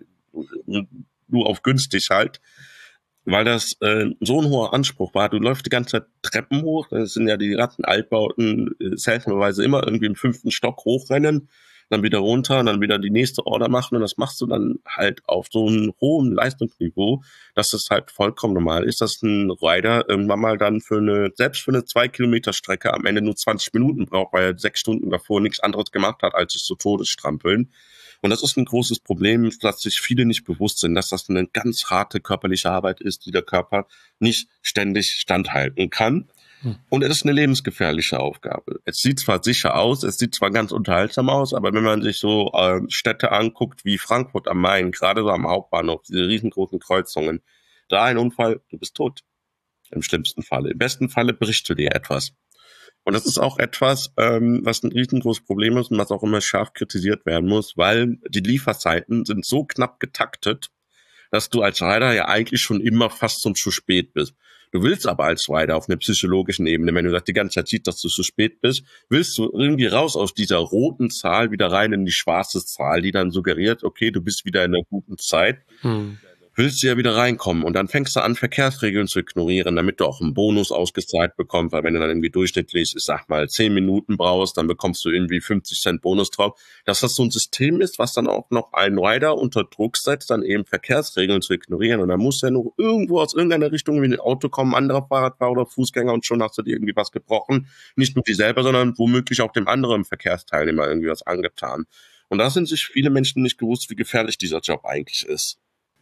nur auf günstig halt, weil das so ein hoher Anspruch war. Du läufst die ganze Zeit Treppen hoch, das sind ja die ganzen Altbauten, seltenerweise immer irgendwie im 5. Stock hochrennen, dann wieder runter und dann wieder die nächste Order machen und das machst du dann halt auf so einem hohen Leistungsniveau, dass das halt vollkommen normal ist, dass ein Rider irgendwann mal dann selbst für eine 2 Kilometer Strecke am Ende nur 20 Minuten braucht, weil er 6 Stunden davor nichts anderes gemacht hat, als sich zu Tode strampeln. Und das ist ein großes Problem, dass sich viele nicht bewusst sind, dass das eine ganz harte körperliche Arbeit ist, die der Körper nicht ständig standhalten kann. Und es ist eine lebensgefährliche Aufgabe. Es sieht zwar sicher aus, es sieht zwar ganz unterhaltsam aus, aber wenn man sich so Städte anguckt wie Frankfurt am Main, gerade so am Hauptbahnhof, diese riesengroßen Kreuzungen, da ein Unfall, du bist tot. Im schlimmsten Falle. Im besten Falle brichst du dir etwas. Und das ist auch etwas, was ein riesengroßes Problem ist und was auch immer scharf kritisiert werden muss, weil die Lieferzeiten sind so knapp getaktet, dass du als Rider ja eigentlich schon immer fast zum zu spät bist. Du willst aber als Rider auf einer psychologischen Ebene, wenn du das die ganze Zeit siehst, dass du zu spät bist, willst du irgendwie raus aus dieser roten Zahl wieder rein in die schwarze Zahl, die dann suggeriert, okay, du bist wieder in einer guten Zeit. Willst du ja wieder reinkommen und dann fängst du an, Verkehrsregeln zu ignorieren, damit du auch einen Bonus ausgezahlt bekommst, weil wenn du dann irgendwie durchschnittlich, ich sag mal, 10 Minuten brauchst, dann bekommst du irgendwie 50 Cent Bonus drauf. Dass das so ein System ist, was dann auch noch einen Rider unter Druck setzt, dann eben Verkehrsregeln zu ignorieren und dann muss ja nur irgendwo aus irgendeiner Richtung wie ein Auto kommen, anderer Fahrradfahrer oder Fußgänger und schon hast du dir irgendwie was gebrochen. Nicht nur dir selber, sondern womöglich auch dem anderen Verkehrsteilnehmer irgendwie was angetan. Und da sind sich viele Menschen nicht bewusst, wie gefährlich dieser Job eigentlich ist.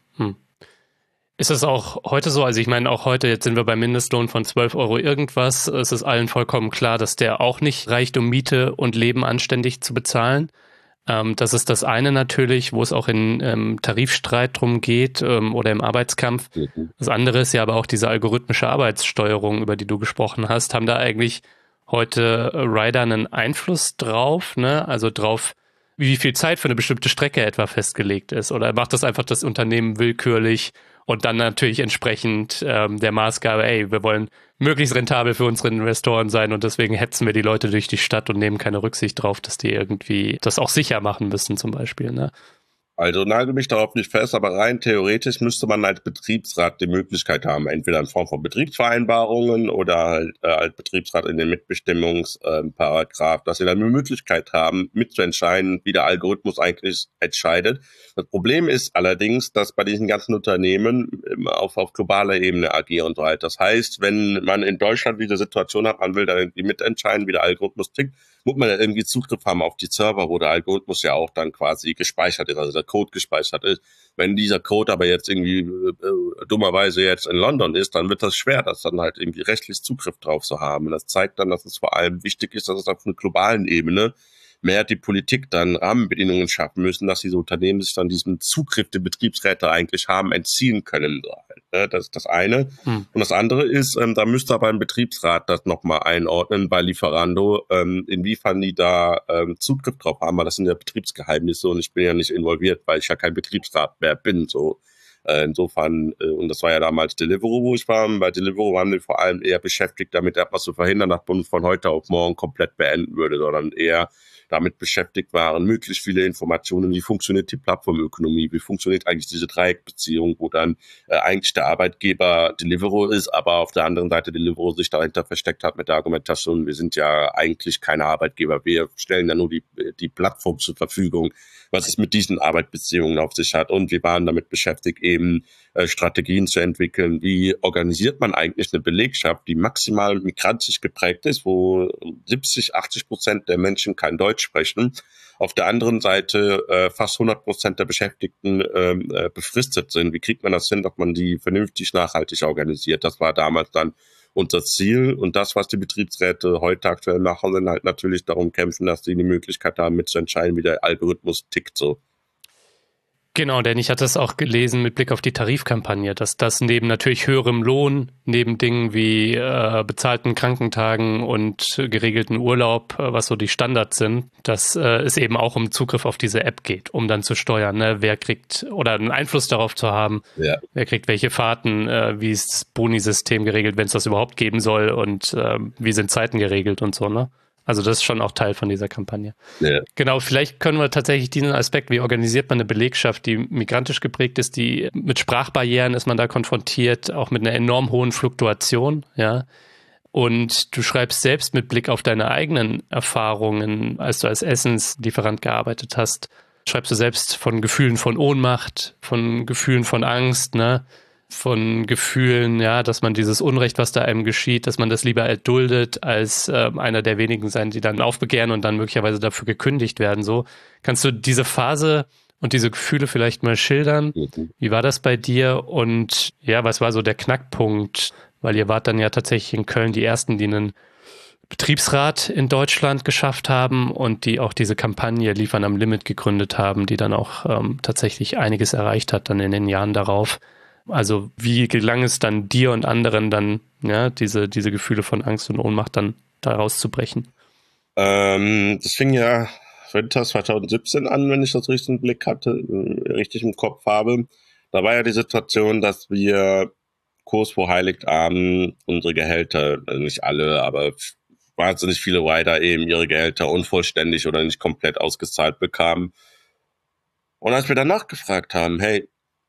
Ist es auch heute so? Also ich meine, auch heute, jetzt sind wir beim Mindestlohn von 12 Euro irgendwas. Es ist allen vollkommen klar, dass der auch nicht reicht, um Miete und Leben anständig zu bezahlen. Das ist das eine natürlich, wo es auch in Tarifstreit drum geht oder im Arbeitskampf. Das andere ist ja aber auch diese algorithmische Arbeitssteuerung, über die du gesprochen hast. Haben da eigentlich heute Rider einen Einfluss drauf, ne? Also drauf, wie viel Zeit für eine bestimmte Strecke etwa festgelegt ist? Oder macht das einfach das Unternehmen willkürlich und dann natürlich entsprechend der Maßgabe, ey, wir wollen möglichst rentabel für unsere Investoren sein und deswegen hetzen wir die Leute durch die Stadt und nehmen keine Rücksicht drauf, dass die irgendwie das auch sicher machen müssen zum Beispiel, ne? Also nagel mich darauf nicht fest, aber rein theoretisch müsste man als Betriebsrat die Möglichkeit haben, entweder in Form von Betriebsvereinbarungen oder halt als Betriebsrat in den Mitbestimmungsparagraph, dass sie dann eine Möglichkeit haben, mitzuentscheiden, wie der Algorithmus eigentlich entscheidet. Das Problem ist allerdings, dass bei diesen ganzen Unternehmen auf globaler Ebene agieren so halt. Das heißt, wenn man in Deutschland diese Situation hat, man will da irgendwie mitentscheiden, wie der Algorithmus tickt, muss man ja irgendwie Zugriff haben auf die Server, wo der Algorithmus ja auch dann quasi gespeichert ist, also der Code gespeichert ist. Wenn dieser Code aber jetzt irgendwie dummerweise jetzt in London ist, dann wird das schwer, das dann halt irgendwie rechtlich Zugriff drauf zu haben. Und das zeigt dann, dass es vor allem wichtig ist, dass es auf einer globalen Ebene mehr die Politik dann Rahmenbedingungen schaffen müssen, dass diese Unternehmen sich dann diesem Zugriff, den Betriebsräte eigentlich haben, entziehen können. Das ist das eine. Und das andere ist, da müsste aber ein Betriebsrat das nochmal einordnen bei Lieferando, inwiefern die da Zugriff drauf haben, weil das sind ja Betriebsgeheimnisse und ich bin ja nicht involviert, weil ich ja kein Betriebsrat mehr bin. So. Insofern, und das war ja damals Deliveroo, wo ich war. Bei Deliveroo waren wir vor allem eher beschäftigt, damit etwas zu verhindern, dass Bund von heute auf morgen komplett beenden würde, sondern eher damit beschäftigt waren, möglichst viele Informationen, wie funktioniert die Plattformökonomie, wie funktioniert eigentlich diese Dreieckbeziehung, wo dann eigentlich der Arbeitgeber Deliveroo ist, aber auf der anderen Seite Deliveroo sich dahinter versteckt hat mit der Argumentation, wir sind ja eigentlich keine Arbeitgeber, wir stellen ja nur die Plattform zur Verfügung, was es mit diesen Arbeitsbeziehungen auf sich hat. Und wir waren damit beschäftigt, eben Strategien zu entwickeln. Wie organisiert man eigentlich eine Belegschaft, die maximal migrantisch geprägt ist, wo 70-80% der Menschen kein Deutsch sprechen, auf der anderen Seite fast 100% der Beschäftigten befristet sind. Wie kriegt man das hin, dass man die vernünftig nachhaltig organisiert? Das war damals dann unser Ziel. Und das, was die Betriebsräte heute aktuell machen, sind halt natürlich darum kämpfen, dass sie die Möglichkeit haben, mitzuentscheiden, wie der Algorithmus tickt so. Genau, denn ich hatte es auch gelesen mit Blick auf die Tarifkampagne, dass das neben natürlich höherem Lohn, neben Dingen wie bezahlten Krankentagen und geregelten Urlaub, was so die Standards sind, dass es eben auch um Zugriff auf diese App geht, um dann zu steuern, ne? Wer kriegt oder einen Einfluss darauf zu haben, wer kriegt welche Fahrten, wie ist das Boni-System geregelt, wenn es das überhaupt geben soll und wie sind Zeiten geregelt und so, ne? Also das ist schon auch Teil von dieser Kampagne. Ja. Genau, vielleicht können wir tatsächlich diesen Aspekt, wie organisiert man eine Belegschaft, die migrantisch geprägt ist, die mit Sprachbarrieren ist man da konfrontiert, auch mit einer enorm hohen Fluktuation, ja. Und du schreibst selbst mit Blick auf deine eigenen Erfahrungen, als du als Essenslieferant gearbeitet hast, schreibst du selbst von Gefühlen von Ohnmacht, von Gefühlen von Angst, ne? Von Gefühlen, ja, dass man dieses Unrecht, was da einem geschieht, dass man das lieber erduldet, als einer der wenigen sein, die dann aufbegehren und dann möglicherweise dafür gekündigt werden. So, kannst du diese Phase und diese Gefühle vielleicht mal schildern? Wie war das bei dir? Und ja, was war so der Knackpunkt? Weil ihr wart dann ja tatsächlich in Köln die Ersten, die einen Betriebsrat in Deutschland geschafft haben und die auch diese Kampagne Liefern am Limit gegründet haben, die dann auch tatsächlich einiges erreicht hat dann in den Jahren darauf. Also wie gelang es dann dir und anderen dann, ja, diese Gefühle von Angst und Ohnmacht dann da rauszubrechen? Das fing ja Winter 2017 an, wenn ich das richtig im Blick hatte, richtig im Kopf habe. Da war ja die Situation, dass wir kurz vor Heiligabend unsere Gehälter, also nicht alle, aber wahnsinnig viele Rider eben ihre Gehälter unvollständig oder nicht komplett ausgezahlt bekamen. Und als wir danach gefragt haben, hey,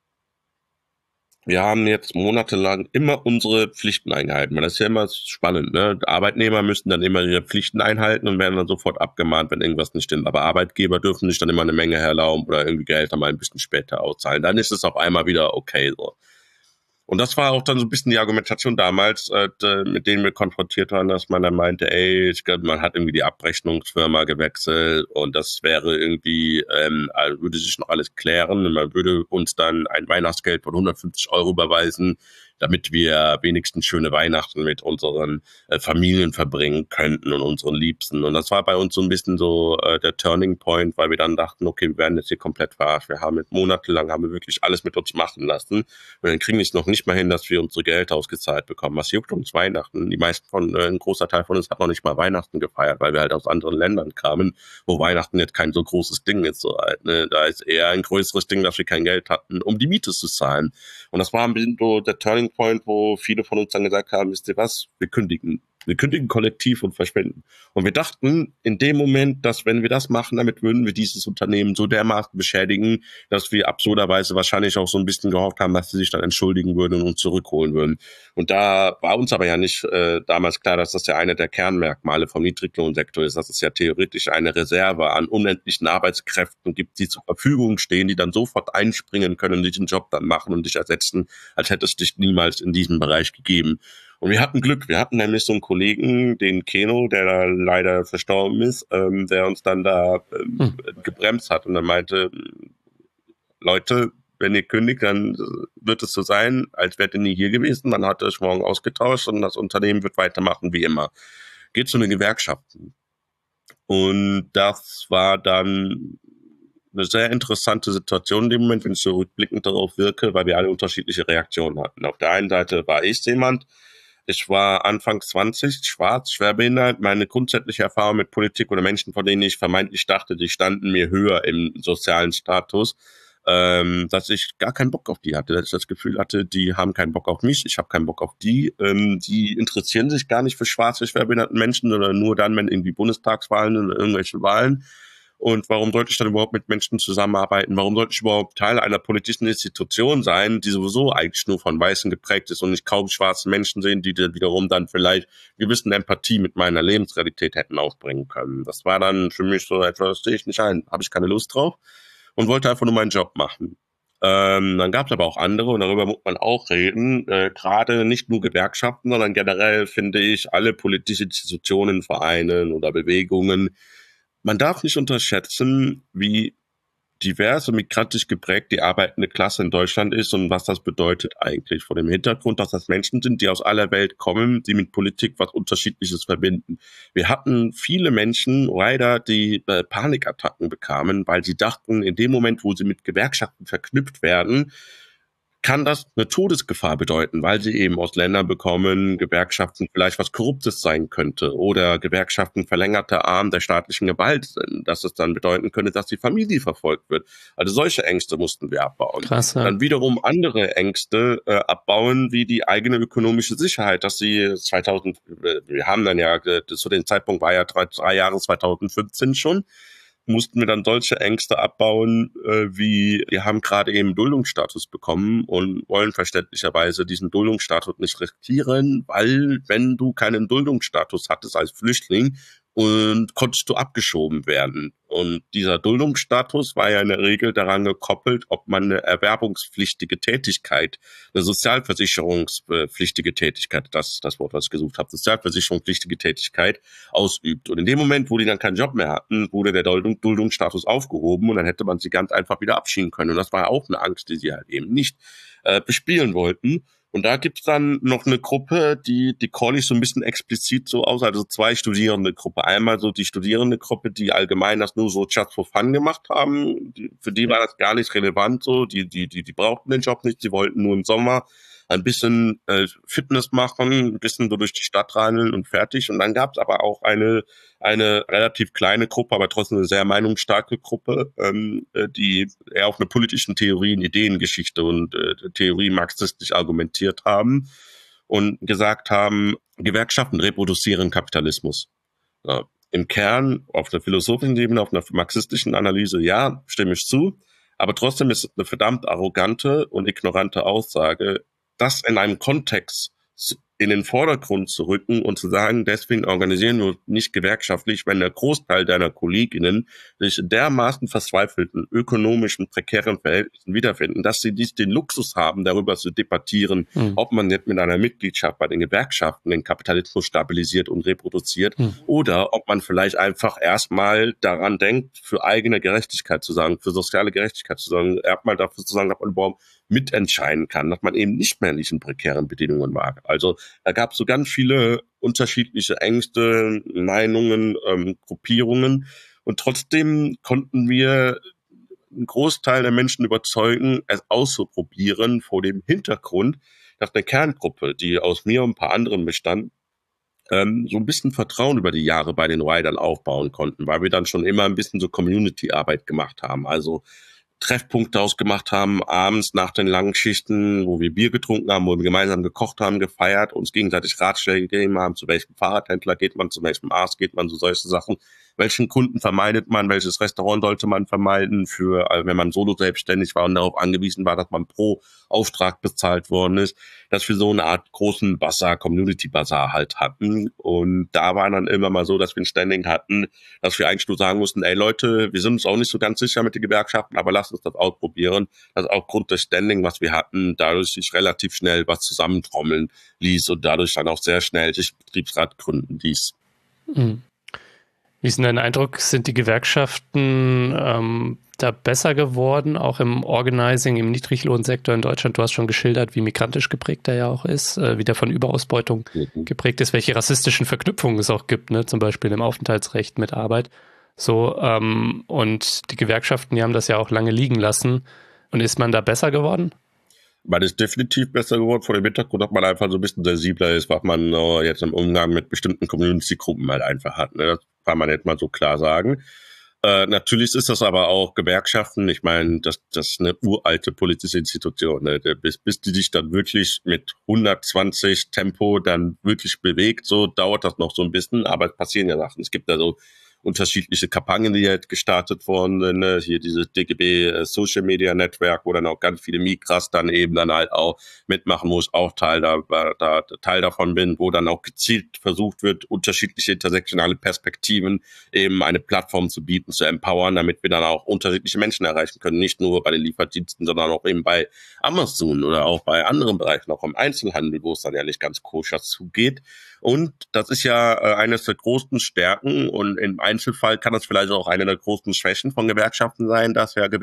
wir haben jetzt monatelang immer unsere Pflichten eingehalten. Das ist ja immer spannend, ne? Arbeitnehmer müssen dann immer ihre Pflichten einhalten und werden dann sofort abgemahnt, wenn irgendwas nicht stimmt. Aber Arbeitgeber dürfen sich dann immer eine Menge erlauben oder irgendwie Gehälter mal ein bisschen später auszahlen. Dann ist es auf einmal wieder okay so. Und das war auch dann so ein bisschen die Argumentation damals, mit denen wir konfrontiert waren, dass man dann meinte, ey, ich glaube, man hat irgendwie die Abrechnungsfirma gewechselt und das wäre irgendwie, würde sich noch alles klären und man würde uns dann ein Weihnachtsgeld von 150 € überweisen, damit wir wenigstens schöne Weihnachten mit unseren Familien verbringen könnten und unseren Liebsten. Und das war bei uns so ein bisschen so der Turning Point, weil wir dann dachten, okay, wir werden jetzt hier komplett verarscht. Wir haben monatelang haben wir wirklich alles mit uns machen lassen. Und dann kriegen wir es noch nicht mal hin, dass wir unsere Gehälter ausgezahlt bekommen. Was juckt uns Weihnachten? Die meisten ein großer Teil von uns hat noch nicht mal Weihnachten gefeiert, weil wir halt aus anderen Ländern kamen, wo Weihnachten jetzt kein so großes Ding ist. So halt, ne? Da ist eher ein größeres Ding, dass wir kein Geld hatten, um die Miete zu zahlen. Und das war ein bisschen so der Turning Point, wo viele von uns dann gesagt haben, wisst ihr was, wir kündigen kollektiv und verschwenden. Und wir dachten in dem Moment, dass wenn wir das machen, damit würden wir dieses Unternehmen so dermaßen beschädigen, dass wir absurderweise wahrscheinlich auch so ein bisschen gehofft haben, dass sie sich dann entschuldigen würden und uns zurückholen würden. Und da war uns aber ja nicht damals klar, dass das ja eine der Kernmerkmale vom Niedriglohnsektor ist, dass es ja theoretisch eine Reserve an unendlichen Arbeitskräften gibt, die zur Verfügung stehen, die dann sofort einspringen können, diesen Job dann machen und dich ersetzen, als hätte es dich niemals in diesem Bereich gegeben. Und wir hatten Glück. Wir hatten nämlich so einen Kollegen, den Keno, der da leider verstorben ist, der uns dann da gebremst hat und dann meinte, Leute, wenn ihr kündigt, dann wird es so sein, als wärt ihr nie hier gewesen. Man hat es morgen ausgetauscht und das Unternehmen wird weitermachen wie immer. Geht zu den Gewerkschaften. Und das war dann eine sehr interessante Situation in dem Moment, wenn ich so rückblickend darauf wirke, weil wir alle unterschiedliche Reaktionen hatten. Auf der einen Seite war ich jemand, ich war Anfang 20, schwarz, schwerbehindert. Meine grundsätzliche Erfahrung mit Politik oder Menschen, von denen ich vermeintlich dachte, die standen mir höher im sozialen Status, dass ich gar keinen Bock auf die hatte, dass ich das Gefühl hatte, die haben keinen Bock auf mich, ich habe keinen Bock auf die, die interessieren sich gar nicht für schwarze, schwerbehinderten Menschen, sondern nur dann, wenn irgendwie Bundestagswahlen oder irgendwelche Wahlen. Und warum sollte ich dann überhaupt mit Menschen zusammenarbeiten? Warum sollte ich überhaupt Teil einer politischen Institution sein, die sowieso eigentlich nur von Weißen geprägt ist und ich kaum schwarze Menschen sehen, die wiederum dann vielleicht gewissen Empathie mit meiner Lebensrealität hätten aufbringen können? Das war dann für mich so etwas, das sehe ich nicht ein, habe ich keine Lust drauf und wollte einfach nur meinen Job machen. Dann gab es aber auch andere und darüber muss man auch reden, gerade nicht nur Gewerkschaften, sondern generell finde ich alle politische Institutionen, Vereine oder Bewegungen. Man darf nicht unterschätzen, wie divers und migrantisch geprägt die arbeitende Klasse in Deutschland ist und was das bedeutet eigentlich vor dem Hintergrund, dass das Menschen sind, die aus aller Welt kommen, die mit Politik was Unterschiedliches verbinden. Wir hatten viele Menschen, leider, die Panikattacken bekamen, weil sie dachten, in dem Moment, wo sie mit Gewerkschaften verknüpft werden, kann das eine Todesgefahr bedeuten, weil sie eben aus Ländern bekommen, Gewerkschaften vielleicht was Korruptes sein könnte oder Gewerkschaften verlängerter Arm der staatlichen Gewalt sind, dass es dann bedeuten könnte, dass die Familie verfolgt wird. Also solche Ängste mussten wir abbauen. Krass, ja. Dann wiederum andere Ängste abbauen, wie die eigene ökonomische Sicherheit, dass sie 2000, wir haben dann ja, zu dem Zeitpunkt war ja 3 Jahre 2015 schon, mussten wir dann solche Ängste abbauen, wie wir haben gerade eben Duldungsstatus bekommen und wollen verständlicherweise diesen Duldungsstatus nicht riskieren, weil wenn du keinen Duldungsstatus hattest als Flüchtling, und konntest du abgeschoben werden. Und dieser Duldungsstatus war ja in der Regel daran gekoppelt, ob man eine erwerbungspflichtige Tätigkeit, eine sozialversicherungspflichtige Tätigkeit, das Wort, was ich gesucht habe, sozialversicherungspflichtige Tätigkeit ausübt. Und in dem Moment, wo die dann keinen Job mehr hatten, wurde der Duldungsstatus aufgehoben und dann hätte man sie ganz einfach wieder abschieben können. Und das war auch eine Angst, die sie halt eben nicht bespielen wollten. Und da gibt's dann noch eine Gruppe, die call ich so ein bisschen explizit so aus, also 2 studierende Gruppe. Einmal so die studierende Gruppe, die allgemein das nur so just for fun gemacht haben. Für die war das gar nicht relevant so. Die brauchten den Job nicht, die wollten nur im Sommer ein bisschen Fitness machen, ein bisschen so durch die Stadt rennen und fertig. Und dann gab's aber auch eine relativ kleine Gruppe, aber trotzdem eine sehr meinungsstarke Gruppe, die eher auf eine politischen Theorien, Ideengeschichte und Theorie marxistisch argumentiert haben und gesagt haben, Gewerkschaften reproduzieren Kapitalismus. Ja, im Kern, auf der philosophischen Ebene, auf einer marxistischen Analyse, ja, stimme ich zu, aber trotzdem ist es eine verdammt arrogante und ignorante Aussage, das in einem Kontext in den Vordergrund zu rücken und zu sagen, deswegen organisieren wir nicht gewerkschaftlich, wenn der Großteil deiner Kolleginnen sich in dermaßen verzweifelten, ökonomischen, prekären Verhältnissen wiederfinden, dass sie nicht den Luxus haben, darüber zu debattieren, ob man nicht mit einer Mitgliedschaft bei den Gewerkschaften den Kapitalismus stabilisiert und reproduziert oder ob man vielleicht einfach erstmal daran denkt, für eigene Gerechtigkeit zu sagen, für soziale Gerechtigkeit zu sagen, erstmal dafür zu sagen, dass man überhaupt mitentscheiden kann, dass man eben nicht mehr in diesen prekären Bedingungen war. Also da gab es so ganz viele unterschiedliche Ängste, Meinungen, Gruppierungen und trotzdem konnten wir einen Großteil der Menschen überzeugen, es auszuprobieren vor dem Hintergrund, dass eine Kerngruppe, die aus mir und ein paar anderen bestand, so ein bisschen Vertrauen über die Jahre bei den Riders aufbauen konnten, weil wir dann schon immer ein bisschen so Community-Arbeit gemacht haben. Also Treffpunkte ausgemacht haben, abends nach den langen Schichten, wo wir Bier getrunken haben, wo wir gemeinsam gekocht haben, gefeiert, uns gegenseitig Ratschläge gegeben haben, zu welchem Fahrradhändler geht man, zu welchem Arzt geht man, so solche Sachen. Welchen Kunden vermeidet man, welches Restaurant sollte man vermeiden, wenn man solo selbstständig war und darauf angewiesen war, dass man pro Auftrag bezahlt worden ist, dass wir so eine Art großen Bazar, Community-Bazar halt hatten. Und da war dann immer mal so, dass wir ein Standing hatten, dass wir eigentlich nur sagen mussten, ey Leute, wir sind uns auch nicht so ganz sicher mit den Gewerkschaften, aber lasst uns das ausprobieren. Das aufgrund des Standing, was wir hatten, dadurch sich relativ schnell was zusammentrommeln ließ und dadurch dann auch sehr schnell sich Betriebsrat gründen ließ. Mhm. Wie ist denn dein Eindruck? Sind die Gewerkschaften da besser geworden, auch im Organizing, im Niedriglohnsektor in Deutschland? Du hast schon geschildert, wie migrantisch geprägt er ja auch ist, wie der von Überausbeutung geprägt ist, welche rassistischen Verknüpfungen es auch gibt, ne? Zum Beispiel im Aufenthaltsrecht mit Arbeit. So, und die Gewerkschaften, die haben das ja auch lange liegen lassen. Und ist man da besser geworden? Man ist definitiv besser geworden vor dem Hintergrund, dass man einfach so ein bisschen sensibler ist, was man jetzt im Umgang mit bestimmten Community-Gruppen halt einfach hat. Ne? Das kann man jetzt mal so klar sagen. Natürlich ist das aber auch Gewerkschaften. Ich meine, das ist eine uralte politische Institution. Ne? Bis die sich dann wirklich mit 120 Tempo dann wirklich bewegt, so dauert das noch so ein bisschen, aber es passieren ja Sachen. Es gibt da so unterschiedliche Kampagnen, die halt gestartet wurden, ne? Hier dieses DGB Social Media Netzwerk, wo dann auch ganz viele Migras dann eben dann halt auch mitmachen, wo ich auch Teil davon bin, wo dann auch gezielt versucht wird, unterschiedliche intersektionale Perspektiven eben eine Plattform zu bieten, zu empowern, damit wir dann auch unterschiedliche Menschen erreichen können, nicht nur bei den Lieferdiensten, sondern auch eben bei Amazon oder auch bei anderen Bereichen, auch im Einzelhandel, wo es dann ja nicht ganz koscher zugeht. Und das ist ja eines der großen Stärken und im Einzelfall kann das vielleicht auch eine der großen Schwächen von Gewerkschaften sein, dass die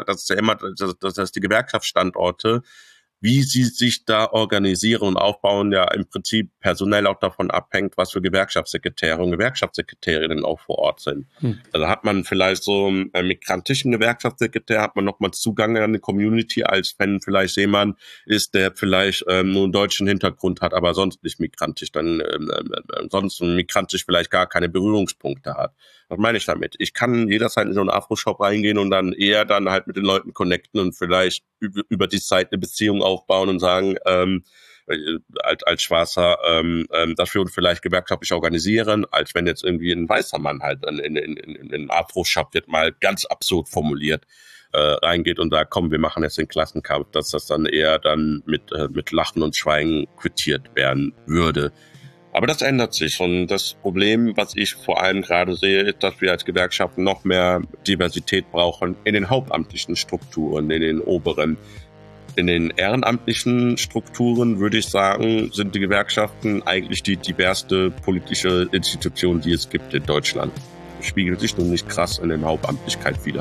Gewerkschaftsstandorte, wie sie sich da organisieren und aufbauen, ja im Prinzip personell auch davon abhängt, was für Gewerkschaftssekretäre und Gewerkschaftssekretärinnen auch vor Ort sind. Also hat man vielleicht so einen migrantischen Gewerkschaftssekretär, hat man nochmal Zugang an die Community, als wenn vielleicht jemand ist, der vielleicht nur einen deutschen Hintergrund hat, aber sonst nicht migrantisch, dann sonst migrantisch vielleicht gar keine Berührungspunkte hat. Was meine ich damit? Ich kann jederzeit in so einen Afro-Shop reingehen und dann eher dann halt mit den Leuten connecten und vielleicht über die Zeit eine Beziehung aufbauen und sagen, als Schwarzer dafür und vielleicht gewerkschaftlich organisieren, als wenn jetzt irgendwie ein weißer Mann halt in Afro-Shop wird mal ganz absurd formuliert reingeht und sagt, komm, wir machen jetzt den Klassenkampf, dass das dann eher dann mit Lachen und Schweigen quittiert werden würde. Aber das ändert sich und das Problem, was ich vor allem gerade sehe, ist, dass wir als Gewerkschaften noch mehr Diversität brauchen in den hauptamtlichen Strukturen, in den oberen. In den ehrenamtlichen Strukturen, würde ich sagen, sind die Gewerkschaften eigentlich die diverseste politische Institution, die es gibt in Deutschland. Spiegelt sich nun nicht krass in der Hauptamtlichkeit wider.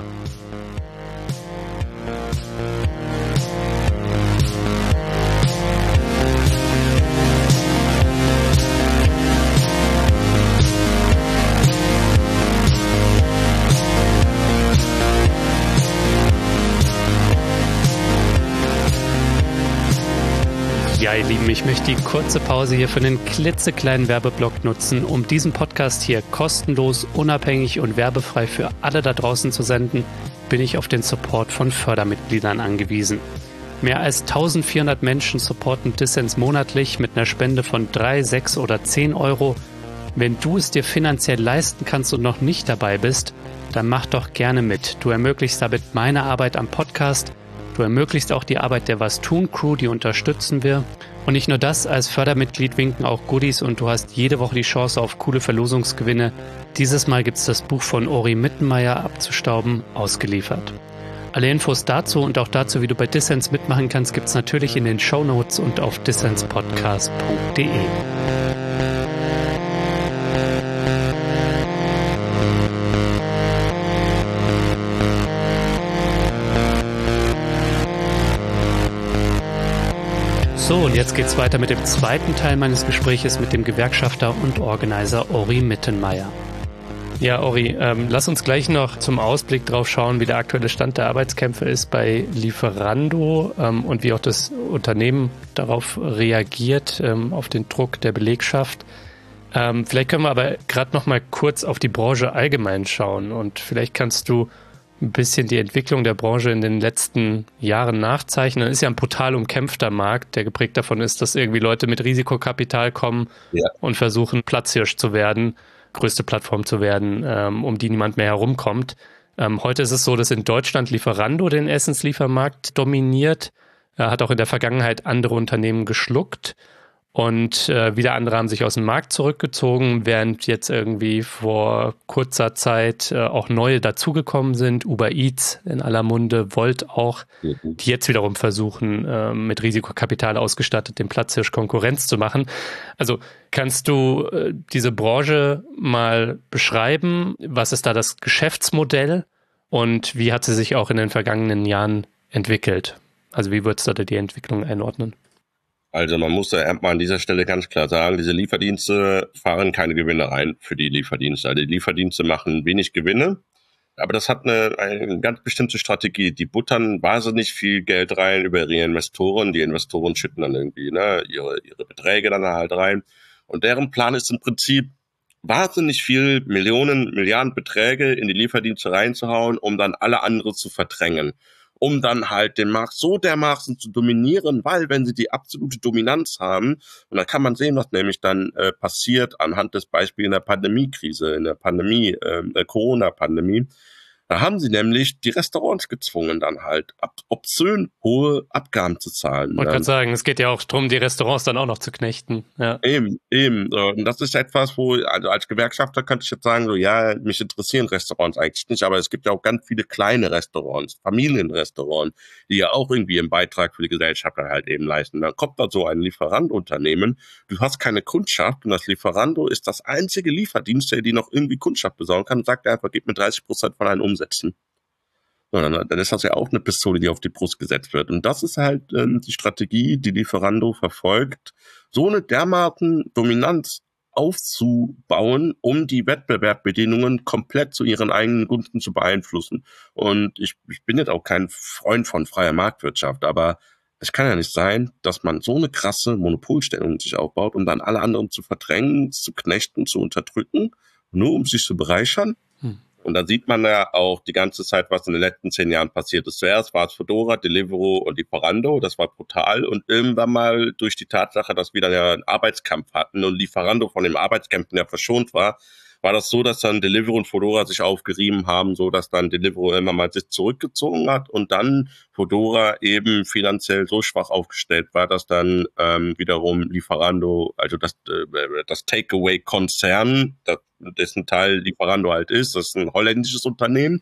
Ja, ihr Lieben, ich möchte die kurze Pause hier für einen klitzekleinen Werbeblock nutzen, um diesen Podcast hier kostenlos, unabhängig und werbefrei für alle da draußen zu senden, bin ich auf den Support von Fördermitgliedern angewiesen. Mehr als 1400 Menschen supporten Dissens monatlich mit einer Spende von 3, 6 oder 10 Euro. Wenn du es dir finanziell leisten kannst und noch nicht dabei bist, dann mach doch gerne mit. Du ermöglichst damit meine Arbeit am Podcast. Du ermöglichst auch die Arbeit der Was tun Crew, die unterstützen wir. Und nicht nur das, als Fördermitglied winken auch Goodies und du hast jede Woche die Chance auf coole Verlosungsgewinne. Dieses Mal gibt's das Buch von Ori Mittenmeier abzustauben, ausgeliefert. Alle Infos dazu und auch dazu, wie du bei Dissens mitmachen kannst, gibt's natürlich in den Shownotes und auf dissenspodcast.de. So, und jetzt geht's weiter mit dem zweiten Teil meines Gespräches mit dem Gewerkschafter und Organizer Ori Mittenmeier. Ja, Ori, lass uns gleich noch zum Ausblick drauf schauen, wie der aktuelle Stand der Arbeitskämpfe ist bei Lieferando und wie auch das Unternehmen darauf reagiert, auf den Druck der Belegschaft. Vielleicht können wir aber gerade noch mal kurz auf die Branche allgemein schauen und vielleicht kannst du ein bisschen die Entwicklung der Branche in den letzten Jahren nachzeichnen. Es ist ja ein brutal umkämpfter Markt, der geprägt davon ist, dass irgendwie Leute mit Risikokapital kommen und versuchen, Platzhirsch zu werden, größte Plattform zu werden, um die niemand mehr herumkommt. Heute ist es so, dass in Deutschland Lieferando den Essensliefermarkt dominiert, hat auch in der Vergangenheit andere Unternehmen geschluckt. Und wieder andere haben sich aus dem Markt zurückgezogen, während jetzt irgendwie vor kurzer Zeit auch neue dazugekommen sind. Uber Eats in aller Munde, Volt auch, die jetzt wiederum versuchen, mit Risikokapital ausgestattet dem Platzhirsch Konkurrenz zu machen. Also kannst du diese Branche mal beschreiben? Was ist da das Geschäftsmodell und wie hat sie sich auch in den vergangenen Jahren entwickelt? Also wie würdest du da die Entwicklung einordnen? Also man muss da erstmal an dieser Stelle ganz klar sagen, diese Lieferdienste fahren keine Gewinne rein für die Lieferdienste. Also die Lieferdienste machen wenig Gewinne, aber das hat eine ganz bestimmte Strategie. Die buttern wahnsinnig viel Geld rein über ihre Investoren. Die Investoren schütten dann irgendwie ihre Beträge dann halt rein. Und deren Plan ist im Prinzip, wahnsinnig viel Millionen, Milliardenbeträge in die Lieferdienste reinzuhauen, um dann alle anderen zu verdrängen. Um dann halt den Markt so dermaßen zu dominieren, weil wenn sie die absolute Dominanz haben, und dann kann man sehen, was nämlich dann passiert anhand des Beispiels in der Pandemiekrise, in der Pandemie, Corona-Pandemie, da haben sie nämlich die Restaurants gezwungen, dann halt obszön hohe Abgaben zu zahlen. Ich wollte gerade sagen, es geht ja auch darum, die Restaurants dann auch noch zu knechten. Ja. Eben. Und das ist etwas, wo, also als Gewerkschafter könnte ich jetzt sagen, so, ja, mich interessieren Restaurants eigentlich nicht, aber es gibt ja auch ganz viele kleine Restaurants, Familienrestaurants, die ja auch irgendwie einen Beitrag für die Gesellschaft halt eben leisten. Dann kommt da so ein Lieferantunternehmen, du hast keine Kundschaft und das Lieferando ist das einzige Lieferdienst, der dir noch irgendwie Kundschaft besorgen kann und sagt einfach, gib mir 30% von deinen Umsätzen. Dann ist das ja auch eine Pistole, die auf die Brust gesetzt wird. Und das ist halt die Strategie, die Lieferando verfolgt, so eine dermaßen Dominanz aufzubauen, um die Wettbewerbsbedingungen komplett zu ihren eigenen Gunsten zu beeinflussen. Und ich bin jetzt auch kein Freund von freier Marktwirtschaft, aber es kann ja nicht sein, dass man so eine krasse Monopolstellung sich aufbaut, um dann alle anderen zu verdrängen, zu knechten, zu unterdrücken, nur um sich zu bereichern. Und da sieht man ja auch die ganze Zeit, was in den letzten 10 Jahren passiert ist. Zuerst war es Fedora, Deliveroo und Lieferando. Das war brutal. Und irgendwann mal durch die Tatsache, dass wir dann ja einen Arbeitskampf hatten und Lieferando von dem Arbeitskämpfen ja verschont war, war das so, dass dann Deliveroo und Fedora sich aufgerieben haben, so dass dann Deliveroo immer mal sich zurückgezogen hat und dann Fedora eben finanziell so schwach aufgestellt war, dass dann wiederum Lieferando, also das Takeaway-Konzern, dessen Teil Lieferando halt ist, das ist ein holländisches Unternehmen,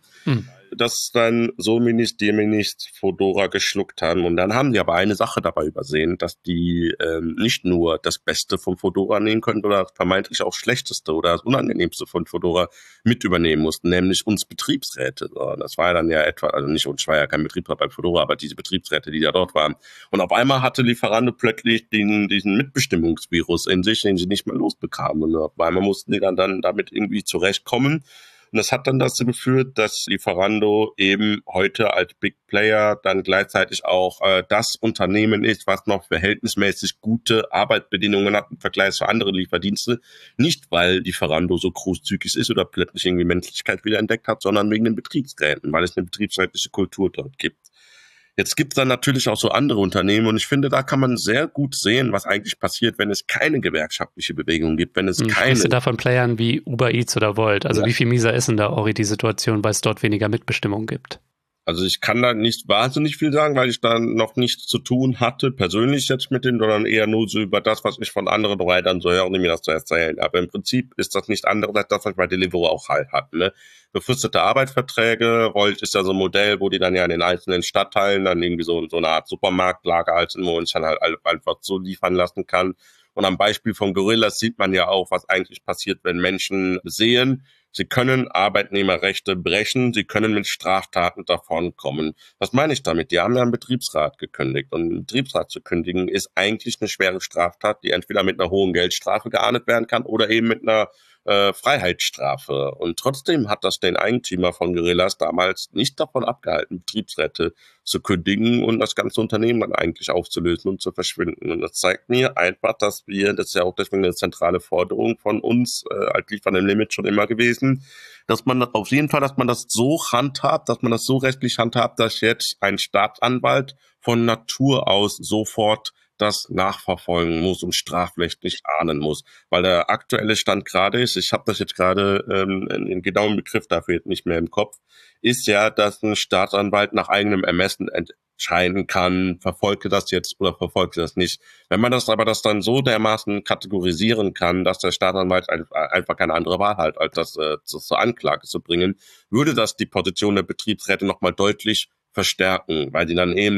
das dann so Minister Fedora geschluckt haben. Und dann haben die aber eine Sache dabei übersehen, dass die nicht nur das Beste von Fedora nehmen können oder vermeintlich auch das Schlechteste oder das Unangenehmste von Fedora mit übernehmen mussten, nämlich uns Betriebsräte. So, das war ja dann ja etwa, also nicht uns, war ja kein Betriebsrat bei Fedora, aber diese Betriebsräte, die ja dort waren. Und auf einmal hatte Lieferando plötzlich diesen Mitbestimmungsvirus in sich, den sie nicht mehr losbekamen. Und auf einmal mussten die dann damit irgendwie zurechtkommen. Und das hat dann dazu geführt, dass Lieferando eben heute als Big Player dann gleichzeitig auch das Unternehmen ist, was noch verhältnismäßig gute Arbeitsbedingungen hat im Vergleich zu anderen Lieferdiensten. Nicht, weil Lieferando so großzügig ist oder plötzlich irgendwie Menschlichkeit wieder entdeckt hat, sondern wegen den Betriebsräten, weil es eine betriebsrätliche Kultur dort gibt. Jetzt gibt es dann natürlich auch so andere Unternehmen und ich finde, da kann man sehr gut sehen, was eigentlich passiert, wenn es keine gewerkschaftliche Bewegung gibt, wenn es keine... Sprichst du da von Playern wie Uber Eats oder Volt? Also wie viel mieser ist denn da, Ori, die Situation, weil es dort weniger Mitbestimmung gibt? Also ich kann da nicht wahnsinnig viel sagen, weil ich da noch nichts zu tun hatte, persönlich jetzt mit denen, sondern eher nur so über das, was ich von anderen Reitern so höre, um mir das zu erzählen. Aber im Prinzip ist das nicht anderes als das, was ich bei Deliveroo auch halt hatte. Ne? Befristete Arbeitsverträge, Volt ist ja so ein Modell, wo die dann ja in den einzelnen Stadtteilen dann irgendwie so eine Art Supermarktlager halt sind, wo man sich dann halt einfach so liefern lassen kann. Und am Beispiel von Gorillas sieht man ja auch, was eigentlich passiert, wenn Menschen sehen, sie können Arbeitnehmerrechte brechen, sie können mit Straftaten davonkommen. Was meine ich damit? Die haben ja einen Betriebsrat gekündigt. Und einen Betriebsrat zu kündigen ist eigentlich eine schwere Straftat, die entweder mit einer hohen Geldstrafe geahndet werden kann oder eben mit einer Freiheitsstrafe. Und trotzdem hat das den Eigentümer von Gorillas damals nicht davon abgehalten, Betriebsräte zu kündigen und das ganze Unternehmen dann eigentlich aufzulösen und zu verschwinden. Und das zeigt mir einfach, dass das ist ja auch deswegen eine zentrale Forderung von uns als Liefern im Limit schon immer gewesen, dass man auf jeden Fall, dass man das so handhabt, dass man das so rechtlich handhabt, dass jetzt ein Staatsanwalt von Natur aus sofort das nachverfolgen muss und strafrechtlich ahnen muss. Weil der aktuelle Stand gerade ist, ich habe das jetzt gerade den genauen Begriff dafür jetzt nicht mehr im Kopf, ist ja, dass ein Staatsanwalt nach eigenem Ermessen entscheiden kann, verfolgt er das jetzt oder verfolgt er das nicht. Wenn man das dann so dermaßen kategorisieren kann, dass der Staatsanwalt einfach keine andere Wahl hat, als das zur Anklage zu bringen, würde das die Position der Betriebsräte nochmal deutlich verstärken, weil sie dann eben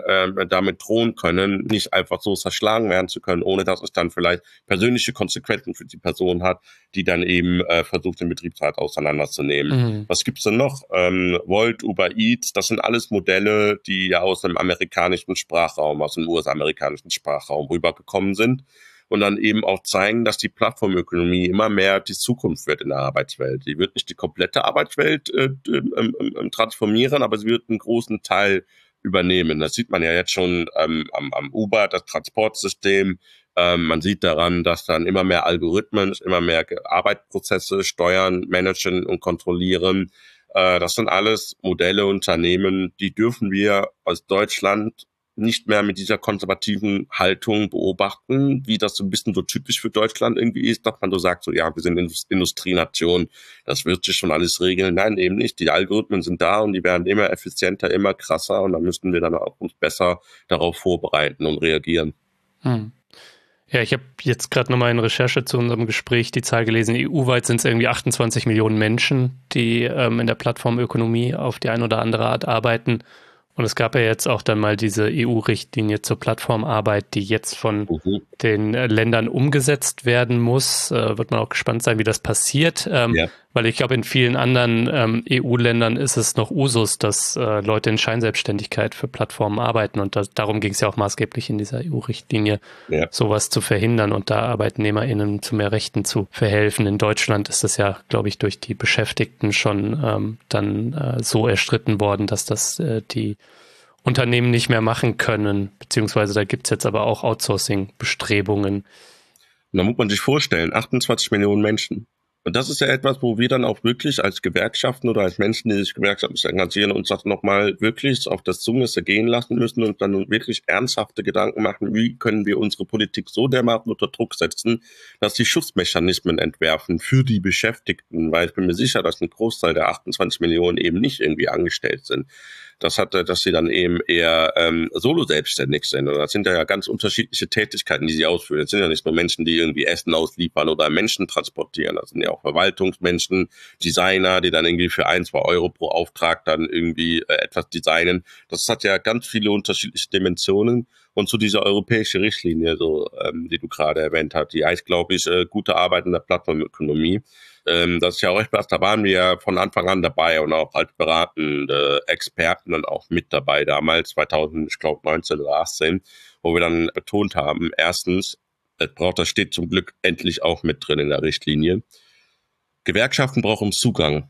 damit drohen können, nicht einfach so zerschlagen werden zu können, ohne dass es dann vielleicht persönliche Konsequenzen für die Person hat, die dann eben versucht, den Betriebsrat auseinanderzunehmen. Was gibt's denn noch? Volt, Uber Eats, das sind alles Modelle, die ja aus dem amerikanischen Sprachraum, aus dem US-amerikanischen Sprachraum rübergekommen sind. Und dann eben auch zeigen, dass die Plattformökonomie immer mehr die Zukunft wird in der Arbeitswelt. Die wird nicht die komplette Arbeitswelt transformieren, aber sie wird einen großen Teil übernehmen. Das sieht man ja jetzt schon am Uber, das Transportsystem, Man sieht daran, dass dann immer mehr Algorithmen, immer mehr Arbeitsprozesse steuern, managen und kontrollieren. Das sind alles Modelle, Unternehmen, die dürfen wir aus Deutschland nicht mehr mit dieser konservativen Haltung beobachten, wie das so ein bisschen so typisch für Deutschland irgendwie ist, dass man so sagt, so ja, wir sind Industrienation, das wird sich schon alles regeln. Nein, eben nicht. Die Algorithmen sind da und die werden immer effizienter, immer krasser und da müssten wir dann auch uns besser darauf vorbereiten und reagieren. Ja, ich habe jetzt gerade nochmal in Recherche zu unserem Gespräch die Zahl gelesen, EU-weit sind es irgendwie 28 Millionen Menschen, die in der Plattformökonomie auf die eine oder andere Art arbeiten. Und es gab ja jetzt auch dann mal diese EU-Richtlinie zur Plattformarbeit, die jetzt von den Ländern umgesetzt werden muss. Wird man auch gespannt sein, wie das passiert. Ja. Weil ich glaube, in vielen anderen EU-Ländern ist es noch Usus, dass Leute in Scheinselbstständigkeit für Plattformen arbeiten. Und darum ging es ja auch maßgeblich in dieser EU-Richtlinie, sowas zu verhindern und da ArbeitnehmerInnen zu mehr Rechten zu verhelfen. In Deutschland ist das ja, glaube ich, durch die Beschäftigten schon dann so erstritten worden, dass das die Unternehmen nicht mehr machen können. Beziehungsweise da gibt es jetzt aber auch Outsourcing-Bestrebungen. Und da muss man sich vorstellen, 28 Millionen Menschen. Und das ist ja etwas, wo wir dann auch wirklich als Gewerkschaften oder als Menschen, die sich Gewerkschaften engagieren, uns das nochmal wirklich auf das Zunge ergehen lassen müssen und dann wirklich ernsthafte Gedanken machen, wie können wir unsere Politik so dermaßen unter Druck setzen, dass die Schutzmechanismen entwerfen für die Beschäftigten, weil ich bin mir sicher, dass ein Großteil der 28 Millionen eben nicht irgendwie angestellt sind. Das hatte, dass sie dann eben eher solo-selbstständig sind. Und das sind ja ganz unterschiedliche Tätigkeiten, die sie ausführen. Das sind ja nicht nur Menschen, die irgendwie Essen ausliefern oder Menschen transportieren. Das sind ja auch Verwaltungsmenschen, Designer, die dann irgendwie für 1, 2 Euro pro Auftrag dann irgendwie etwas designen. Das hat ja ganz viele unterschiedliche Dimensionen. Und zu dieser europäischen Richtlinie, so die du gerade erwähnt hast, die heißt, glaube ich, gute Arbeit in der Plattformökonomie. Das ist ja auch etwas, da waren wir ja von Anfang an dabei und auch als beratende Experten dann auch mit dabei damals, 2019 oder 18, wo wir dann betont haben, erstens, das steht zum Glück endlich auch mit drin in der Richtlinie. Gewerkschaften brauchen Zugang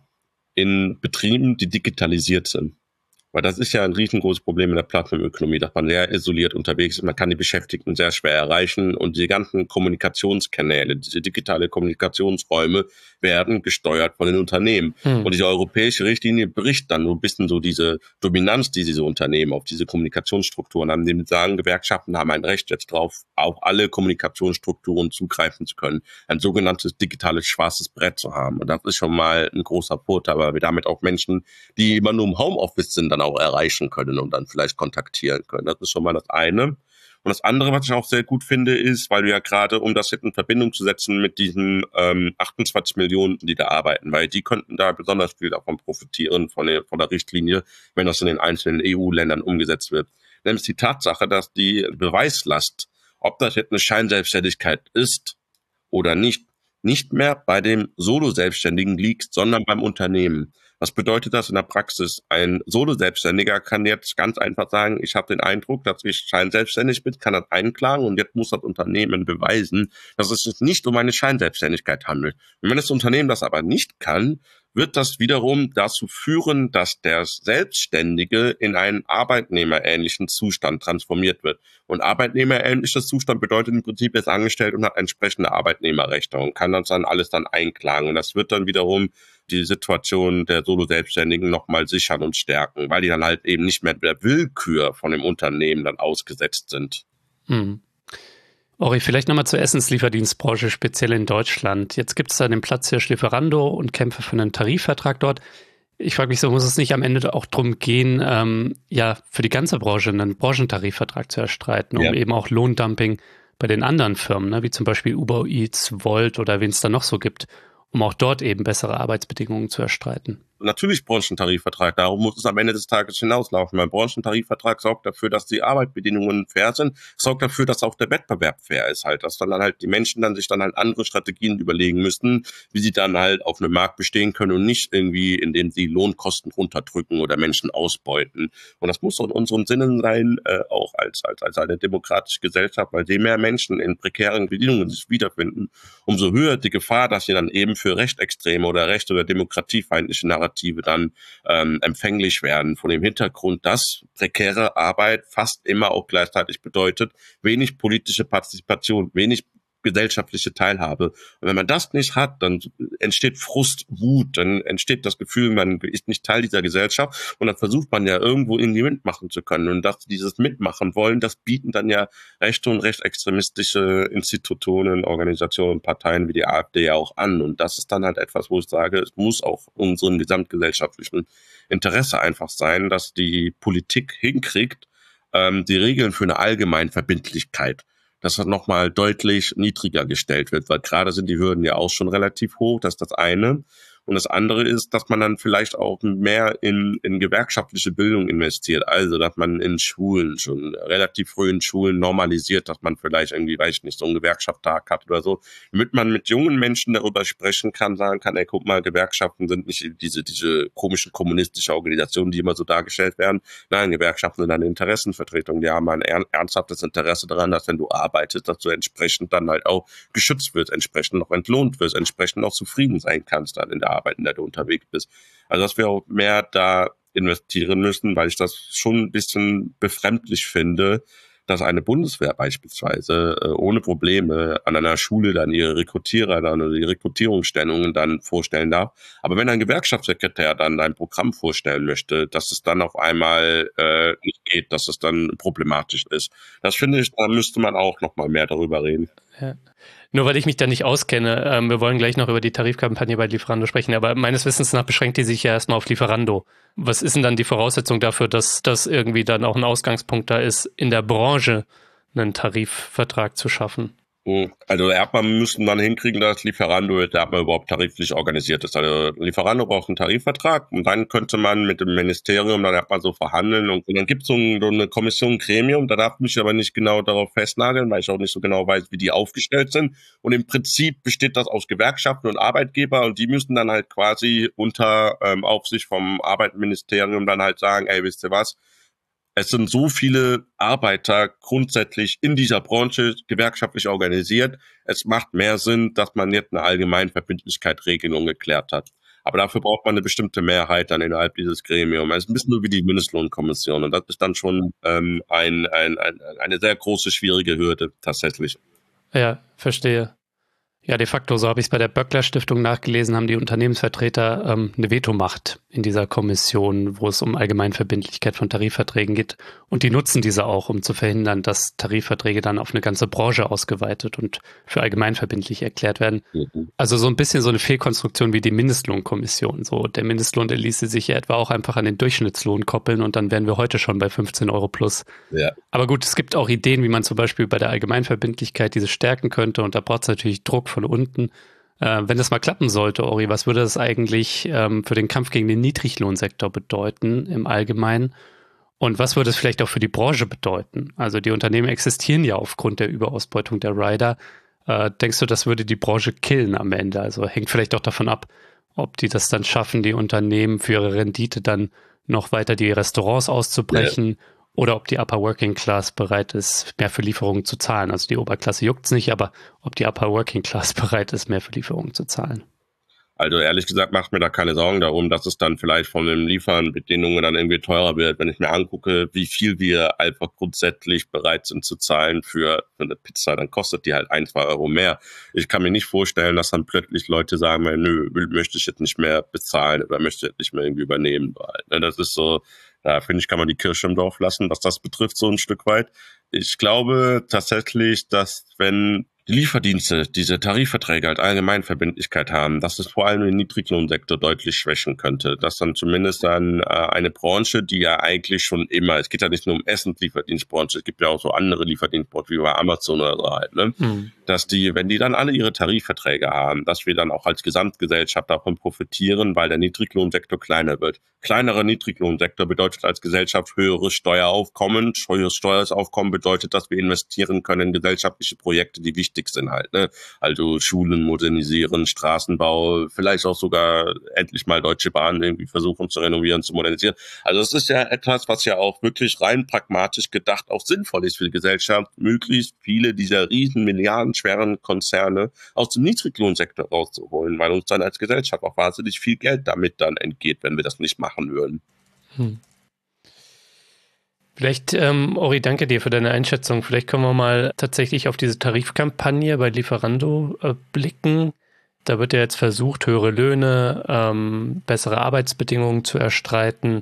in Betrieben, die digitalisiert sind. Weil das ist ja ein riesengroßes Problem in der Plattformökonomie, dass man sehr isoliert unterwegs ist. Man kann die Beschäftigten sehr schwer erreichen und die ganzen Kommunikationskanäle, diese digitale Kommunikationsräume werden gesteuert von den Unternehmen. Und diese europäische Richtlinie bricht dann so ein bisschen so diese Dominanz, die diese Unternehmen auf diese Kommunikationsstrukturen haben, indem sie sagen, Gewerkschaften haben ein Recht jetzt drauf, auf alle Kommunikationsstrukturen zugreifen zu können, ein sogenanntes digitales schwarzes Brett zu haben. Und das ist schon mal ein großer Vorteil, weil wir damit auch Menschen, die immer nur im Homeoffice sind, dann auch erreichen können und dann vielleicht kontaktieren können. Das ist schon mal das eine. Und das andere, was ich auch sehr gut finde, ist, weil wir ja gerade, um das in Verbindung zu setzen mit diesen 28 Millionen, die da arbeiten, weil die könnten da besonders viel davon profitieren, von der Richtlinie, wenn das in den einzelnen EU-Ländern umgesetzt wird. Nämlich die Tatsache, dass die Beweislast, ob das jetzt eine Scheinselbstständigkeit ist oder nicht mehr bei dem Solo-Selbstständigen liegt, sondern beim Unternehmen. Was bedeutet das in der Praxis? Ein Solo-Selbstständiger kann jetzt ganz einfach sagen, ich habe den Eindruck, dass ich scheinselbstständig bin, kann das einklagen und jetzt muss das Unternehmen beweisen, dass es sich nicht um eine Scheinselbstständigkeit handelt. Und wenn das Unternehmen das aber nicht kann, wird das wiederum dazu führen, dass der Selbstständige in einen arbeitnehmerähnlichen Zustand transformiert wird. Und arbeitnehmerähnlicher Zustand bedeutet im Prinzip, er ist angestellt und hat entsprechende Arbeitnehmerrechte und kann das dann alles dann einklagen. Und das wird dann wiederum die Situation der Solo-Selbstständigen nochmal sichern und stärken, weil die dann halt eben nicht mehr der Willkür von dem Unternehmen dann ausgesetzt sind. Ori, vielleicht nochmal zur Essenslieferdienstbranche, speziell in Deutschland. Jetzt gibt es da den Platzhirsch Lieferando und Kämpfe für einen Tarifvertrag dort. Ich frage mich so, muss es nicht am Ende auch darum gehen, für die ganze Branche einen Branchentarifvertrag zu erstreiten, um eben auch Lohndumping bei den anderen Firmen, ne, wie zum Beispiel Uber Eats, Volt oder wen es da noch so gibt, um auch dort eben bessere Arbeitsbedingungen zu erstreiten? Natürlich Branchentarifvertrag, darum muss es am Ende des Tages hinauslaufen. Mein Branchentarifvertrag sorgt dafür, dass die Arbeitsbedingungen fair sind, sorgt dafür, dass auch der Wettbewerb fair ist halt, dass dann halt die Menschen dann sich dann halt andere Strategien überlegen müssen, wie sie dann halt auf einem Markt bestehen können und nicht irgendwie, indem sie Lohnkosten runterdrücken oder Menschen ausbeuten. Und das muss doch in unseren Sinnen sein, auch als eine demokratische Gesellschaft, weil je mehr Menschen in prekären Bedingungen sich wiederfinden, umso höher die Gefahr, dass sie dann eben für rechtsextreme oder rechts- oder demokratiefeindliche Narrative Narrative dann empfänglich werden, von dem Hintergrund, dass prekäre Arbeit fast immer auch gleichzeitig bedeutet, wenig politische Partizipation, wenig gesellschaftliche Teilhabe. Und wenn man das nicht hat, dann entsteht Frust, Wut, dann entsteht das Gefühl, man ist nicht Teil dieser Gesellschaft und dann versucht man ja irgendwo irgendwie mitmachen zu können. Und dieses Mitmachen wollen, das bieten dann ja rechte und rechtsextremistische Institutionen, Organisationen, Parteien wie die AfD ja auch an. Und das ist dann halt etwas, wo ich sage, es muss auch unserem gesamtgesellschaftlichen Interesse einfach sein, dass die Politik hinkriegt, die Regeln für eine Allgemeinverbindlichkeit, dass das nochmal deutlich niedriger gestellt wird, weil gerade sind die Hürden ja auch schon relativ hoch, das ist das eine. Und das andere ist, dass man dann vielleicht auch mehr in gewerkschaftliche Bildung investiert. Also, dass man in Schulen, schon relativ früh in Schulen normalisiert, dass man vielleicht irgendwie, weiß ich nicht, so einen Gewerkschaftstag hat oder so. Damit man mit jungen Menschen darüber sprechen kann, sagen kann, ey, guck mal, Gewerkschaften sind nicht diese komischen kommunistischen Organisationen, die immer so dargestellt werden. Nein, Gewerkschaften sind eine Interessenvertretung. Die haben ein ernsthaftes Interesse daran, dass wenn du arbeitest, dass du entsprechend dann halt auch geschützt wirst, entsprechend noch entlohnt wirst, entsprechend auch zufrieden sein kannst dann in der Arbeit, in der du unterwegs bist. Also dass wir auch mehr da investieren müssen, weil ich das schon ein bisschen befremdlich finde, dass eine Bundeswehr beispielsweise ohne Probleme an einer Schule dann ihre Rekrutierer dann oder die Rekrutierungsstellungen dann vorstellen darf. Aber wenn ein Gewerkschaftssekretär dann ein Programm vorstellen möchte, dass es dann auf einmal nicht geht, dass es dann problematisch ist. Das finde ich, da müsste man auch noch mal mehr darüber reden. Ja. Nur weil ich mich da nicht auskenne, wir wollen gleich noch über die Tarifkampagne bei Lieferando sprechen, aber meines Wissens nach beschränkt die sich ja erstmal auf Lieferando. Was ist denn dann die Voraussetzung dafür, dass das irgendwie dann auch ein Ausgangspunkt da ist, in der Branche einen Tarifvertrag zu schaffen? Also erstmal müssen dann hinkriegen, dass Lieferando überhaupt tariflich organisiert ist. Also Lieferando braucht einen Tarifvertrag und dann könnte man mit dem Ministerium dann erstmal so verhandeln und dann gibt es so eine Kommission, ein Gremium, da darf mich aber nicht genau darauf festnageln, weil ich auch nicht so genau weiß, wie die aufgestellt sind. Und im Prinzip besteht das aus Gewerkschaften und Arbeitgeber und die müssen dann halt quasi unter Aufsicht vom Arbeitsministerium dann halt sagen, ey, wisst ihr was? Es sind so viele Arbeiter grundsätzlich in dieser Branche gewerkschaftlich organisiert. Es macht mehr Sinn, dass man jetzt eine Allgemeinverbindlichkeit-Regelung geklärt hat. Aber dafür braucht man eine bestimmte Mehrheit dann innerhalb dieses Gremiums. Es ist ein bisschen so wie die Mindestlohnkommission. Und das ist dann schon eine sehr große, schwierige Hürde tatsächlich. Ja, verstehe. Ja, de facto, so habe ich es bei der Böckler-Stiftung nachgelesen, haben die Unternehmensvertreter eine Vetomacht in dieser Kommission, wo es um Allgemeinverbindlichkeit von Tarifverträgen geht. Und die nutzen diese auch, um zu verhindern, dass Tarifverträge dann auf eine ganze Branche ausgeweitet und für allgemeinverbindlich erklärt werden. Mhm. Also so ein bisschen so eine Fehlkonstruktion wie die Mindestlohnkommission. So, der Mindestlohn, der ließe sich ja etwa auch einfach an den Durchschnittslohn koppeln und dann wären wir heute schon bei 15 Euro plus. Ja. Aber gut, es gibt auch Ideen, wie man zum Beispiel bei der Allgemeinverbindlichkeit diese stärken könnte und da braucht es natürlich Druck von unten. Wenn das mal klappen sollte, Ori, was würde das eigentlich für den Kampf gegen den Niedriglohnsektor bedeuten im Allgemeinen? Und was würde es vielleicht auch für die Branche bedeuten? Also die Unternehmen existieren ja aufgrund der Überausbeutung der Rider. Denkst du, das würde die Branche killen am Ende? Also hängt vielleicht auch davon ab, ob die das dann schaffen, die Unternehmen für ihre Rendite dann noch weiter die Restaurants auszubrechen. Ja. Oder ob die Upper Working Class bereit ist, mehr für Lieferungen zu zahlen. Also die Oberklasse juckt's nicht, aber ob die Upper Working Class bereit ist, mehr für Lieferungen zu zahlen. Also ehrlich gesagt macht mir da keine Sorgen darum, dass es dann vielleicht von den Lieferbedingungen dann irgendwie teurer wird. Wenn ich mir angucke, wie viel wir einfach grundsätzlich bereit sind zu zahlen für eine Pizza, dann kostet die halt 1, 2 Euro mehr. Ich kann mir nicht vorstellen, dass dann plötzlich Leute sagen, nö, möchte ich jetzt nicht mehr bezahlen oder möchte jetzt nicht mehr irgendwie übernehmen. Das ist so, da finde ich, kann man die Kirsche im Dorf lassen, was das betrifft, so ein Stück weit. Ich glaube tatsächlich, dass wenn die Lieferdienste diese Tarifverträge als Allgemeinverbindlichkeit haben, dass es vor allem den Niedriglohnsektor deutlich schwächen könnte. Dass dann zumindest dann eine Branche, die ja eigentlich schon immer, es geht ja nicht nur um Essenslieferdienstbranche, es gibt ja auch so andere Lieferdienstbranchen wie bei Amazon oder so halt, ne? Dass die, wenn die dann alle ihre Tarifverträge haben, dass wir dann auch als Gesamtgesellschaft davon profitieren, weil der Niedriglohnsektor kleiner wird. Kleinerer Niedriglohnsektor bedeutet als Gesellschaft höheres Steueraufkommen. Höheres Steueraufkommen bedeutet, dass wir investieren können in gesellschaftliche Projekte, die wichtig wichtig sind halt, ne? Also Schulen modernisieren, Straßenbau, vielleicht auch sogar endlich mal Deutsche Bahn irgendwie versuchen zu renovieren, zu modernisieren. Also es ist ja etwas, was ja auch wirklich rein pragmatisch gedacht auch sinnvoll ist für die Gesellschaft, möglichst viele dieser riesen milliardenschweren Konzerne aus dem Niedriglohnsektor rauszuholen, weil uns dann als Gesellschaft auch wahnsinnig viel Geld damit dann entgeht, wenn wir das nicht machen würden. Vielleicht, Ori, danke dir für deine Einschätzung. Vielleicht können wir mal tatsächlich auf diese Tarifkampagne bei Lieferando blicken. Da wird ja jetzt versucht, höhere Löhne, bessere Arbeitsbedingungen zu erstreiten.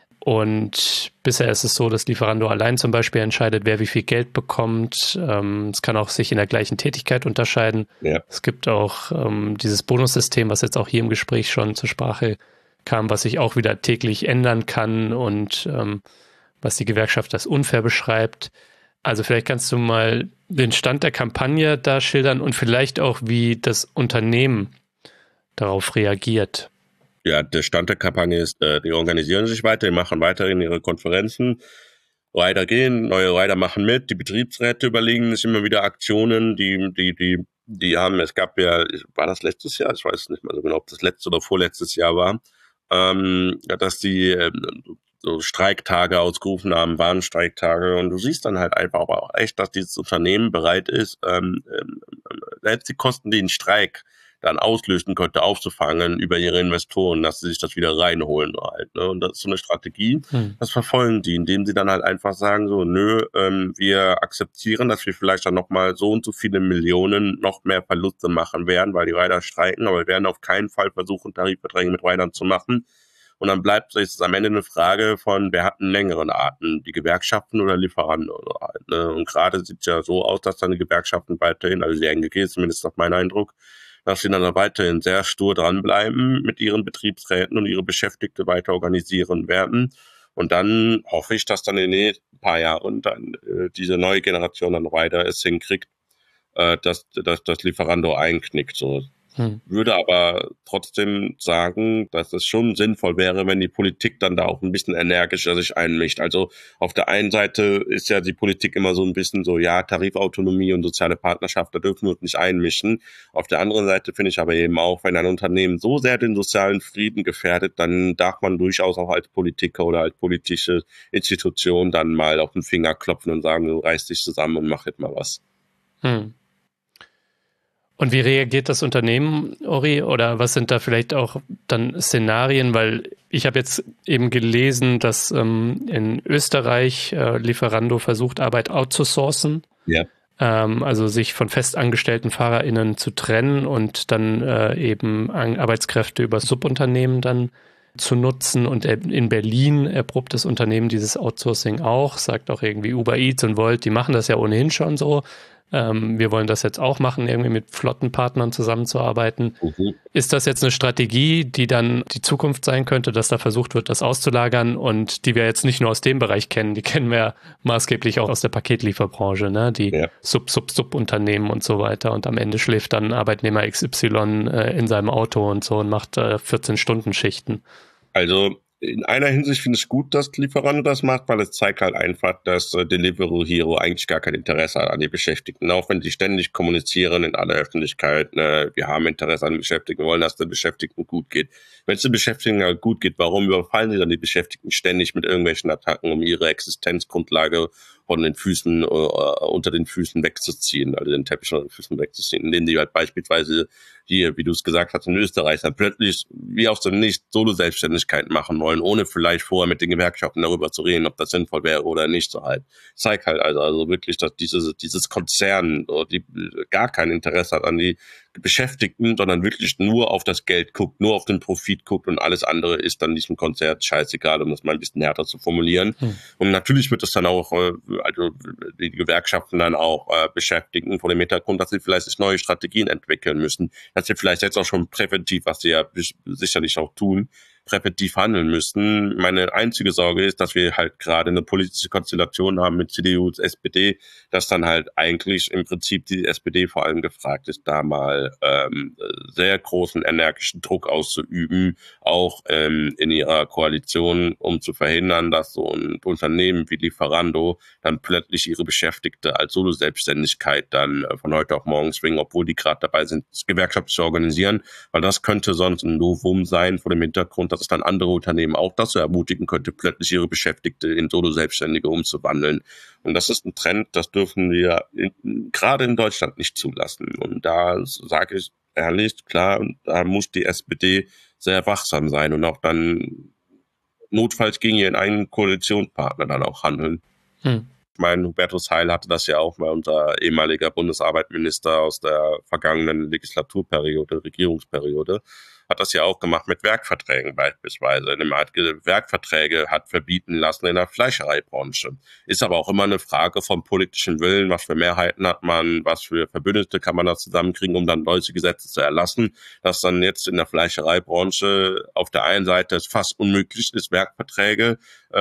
Und bisher ist es so, dass Lieferando allein zum Beispiel entscheidet, wer wie viel Geld bekommt. Es kann auch sich in der gleichen Tätigkeit unterscheiden. Ja. Es gibt auch dieses Bonussystem, was jetzt auch hier im Gespräch schon zur Sprache kam, was sich auch wieder täglich ändern kann und was die Gewerkschaft als unfair beschreibt. Also vielleicht kannst du mal den Stand der Kampagne da schildern und vielleicht auch, wie das Unternehmen darauf reagiert. Ja, der Stand der Kampagne ist, die organisieren sich weiter, die machen weiterhin ihre Konferenzen. Rider gehen, neue Rider machen mit, die Betriebsräte überlegen sich immer wieder Aktionen, die haben, es gab ja, war das letztes Jahr? Ich weiß nicht mehr so genau, ob das letztes oder vorletztes Jahr war, dass die so Streiktage ausgerufen haben, Warnstreiktage, und du siehst dann halt einfach aber auch echt, dass dieses Unternehmen bereit ist, selbst die Kosten, die ein Streik dann auslösen könnte, aufzufangen über ihre Investoren, dass sie sich das wieder reinholen halt, ne? Und das ist so eine Strategie, das verfolgen die, indem sie dann halt einfach sagen so, nö, wir akzeptieren, dass wir vielleicht dann nochmal so und so viele Millionen noch mehr Verluste machen werden, weil die Rider streiken, aber wir werden auf keinen Fall versuchen, Tarifverträge mit Ridern zu machen. Und dann bleibt es am Ende eine Frage von, wer hat einen längeren Atem, die Gewerkschaften oder Lieferanten oder halt, ne? Und gerade sieht es ja so aus, dass dann die Gewerkschaften weiterhin, also die NGG zumindest nach meinem Eindruck, dass sie dann weiterhin sehr stur dranbleiben mit ihren Betriebsräten und ihre Beschäftigte weiter organisieren werden. Und dann hoffe ich, dass dann in den paar Jahren dann diese neue Generation an Rider es hinkriegt, dass Lieferando einknickt. So. Würde aber trotzdem sagen, dass es schon sinnvoll wäre, wenn die Politik dann da auch ein bisschen energischer sich einmischt. Also auf der einen Seite ist ja die Politik immer so ein bisschen so, ja, Tarifautonomie und soziale Partnerschaft, da dürfen wir uns nicht einmischen. Auf der anderen Seite finde ich aber eben auch, wenn ein Unternehmen so sehr den sozialen Frieden gefährdet, dann darf man durchaus auch als Politiker oder als politische Institution dann mal auf den Finger klopfen und sagen, du reiß dich zusammen und mach jetzt mal was. Und wie reagiert das Unternehmen, Ori? Oder was sind da vielleicht auch dann Szenarien? Weil ich habe jetzt eben gelesen, dass in Österreich Lieferando versucht, Arbeit outzusourcen. Ja. Also sich von festangestellten FahrerInnen zu trennen und dann eben Arbeitskräfte über Subunternehmen dann zu nutzen. Und in Berlin erprobt das Unternehmen dieses Outsourcing auch, sagt auch irgendwie Uber Eats und Volt, die machen das ja ohnehin schon so. Wir wollen das jetzt auch machen, irgendwie mit Flottenpartnern zusammenzuarbeiten. Ist das jetzt eine Strategie, die dann die Zukunft sein könnte, dass da versucht wird, das auszulagern und die wir jetzt nicht nur aus dem Bereich kennen, die kennen wir maßgeblich auch aus der Paketlieferbranche, ne? Die Sub-Unternehmen und so weiter, und am Ende schläft dann Arbeitnehmer XY in seinem Auto und so und macht 14-Stunden-Schichten. Also in einer Hinsicht finde ich gut, dass Lieferando das macht, weil es zeigt halt einfach, dass Deliveroo Hero eigentlich gar kein Interesse hat an die Beschäftigten. Auch wenn sie ständig kommunizieren in aller Öffentlichkeit, ne, wir haben Interesse an den Beschäftigten, wir wollen, dass den Beschäftigten gut geht. Wenn es den Beschäftigten halt gut geht, warum überfallen sie dann die Beschäftigten ständig mit irgendwelchen Attacken, um ihre Existenzgrundlage von den Füßen, unter den Füßen wegzuziehen, also den Teppich unter den Füßen wegzuziehen, indem die halt beispielsweise hier, wie du es gesagt hast, in Österreich dann plötzlich, wie auch so nicht, Solo-Selbstständigkeit machen wollen, ohne vielleicht vorher mit den Gewerkschaften darüber zu reden, ob das sinnvoll wäre oder nicht, so halt. Zeigt halt also wirklich, dass dieses Konzern, die gar kein Interesse hat an die Beschäftigten, sondern wirklich nur auf das Geld guckt, nur auf den Profit guckt, und alles andere ist dann diesem Konzert scheißegal, um das mal ein bisschen härter zu formulieren. Und natürlich wird es dann auch, also die Gewerkschaften dann auch beschäftigen vor dem Hintergrund, dass sie vielleicht sich neue Strategien entwickeln müssen, dass sie vielleicht jetzt auch schon präventiv, was sie ja sicherlich auch tun, präventiv handeln müssten. Meine einzige Sorge ist, dass wir halt gerade eine politische Konstellation haben mit CDU und SPD, dass dann halt eigentlich im Prinzip die SPD vor allem gefragt ist, da mal sehr großen, energischen Druck auszuüben, auch in ihrer Koalition, um zu verhindern, dass so ein Unternehmen wie Lieferando dann plötzlich ihre Beschäftigte als Solo-Selbstständigkeit dann von heute auf morgen zwingen, obwohl die gerade dabei sind, Gewerkschaft zu organisieren, weil das könnte sonst ein Novum sein vor dem Hintergrund, dass es dann andere Unternehmen auch dazu ermutigen könnte, plötzlich ihre Beschäftigte in Solo-Selbstständige umzuwandeln. Und das ist ein Trend, das dürfen wir gerade in Deutschland nicht zulassen. Und da sage ich ehrlich, klar, da muss die SPD sehr wachsam sein und auch dann notfalls gegen ihren eigenen Koalitionspartner dann auch handeln. Ich meine, Hubertus Heil hatte das ja auch mal, unser ehemaliger Bundesarbeitsminister aus der vergangenen Legislaturperiode, Regierungsperiode, hat das ja auch gemacht mit Werkverträgen beispielsweise. Er hat Werkverträge hat verbieten lassen in der Fleischereibranche. Ist aber auch immer eine Frage vom politischen Willen, was für Mehrheiten hat man, was für Verbündete kann man da zusammenkriegen, um dann solche Gesetze zu erlassen, dass dann jetzt in der Fleischereibranche auf der einen Seite es fast unmöglich ist, Werkverträge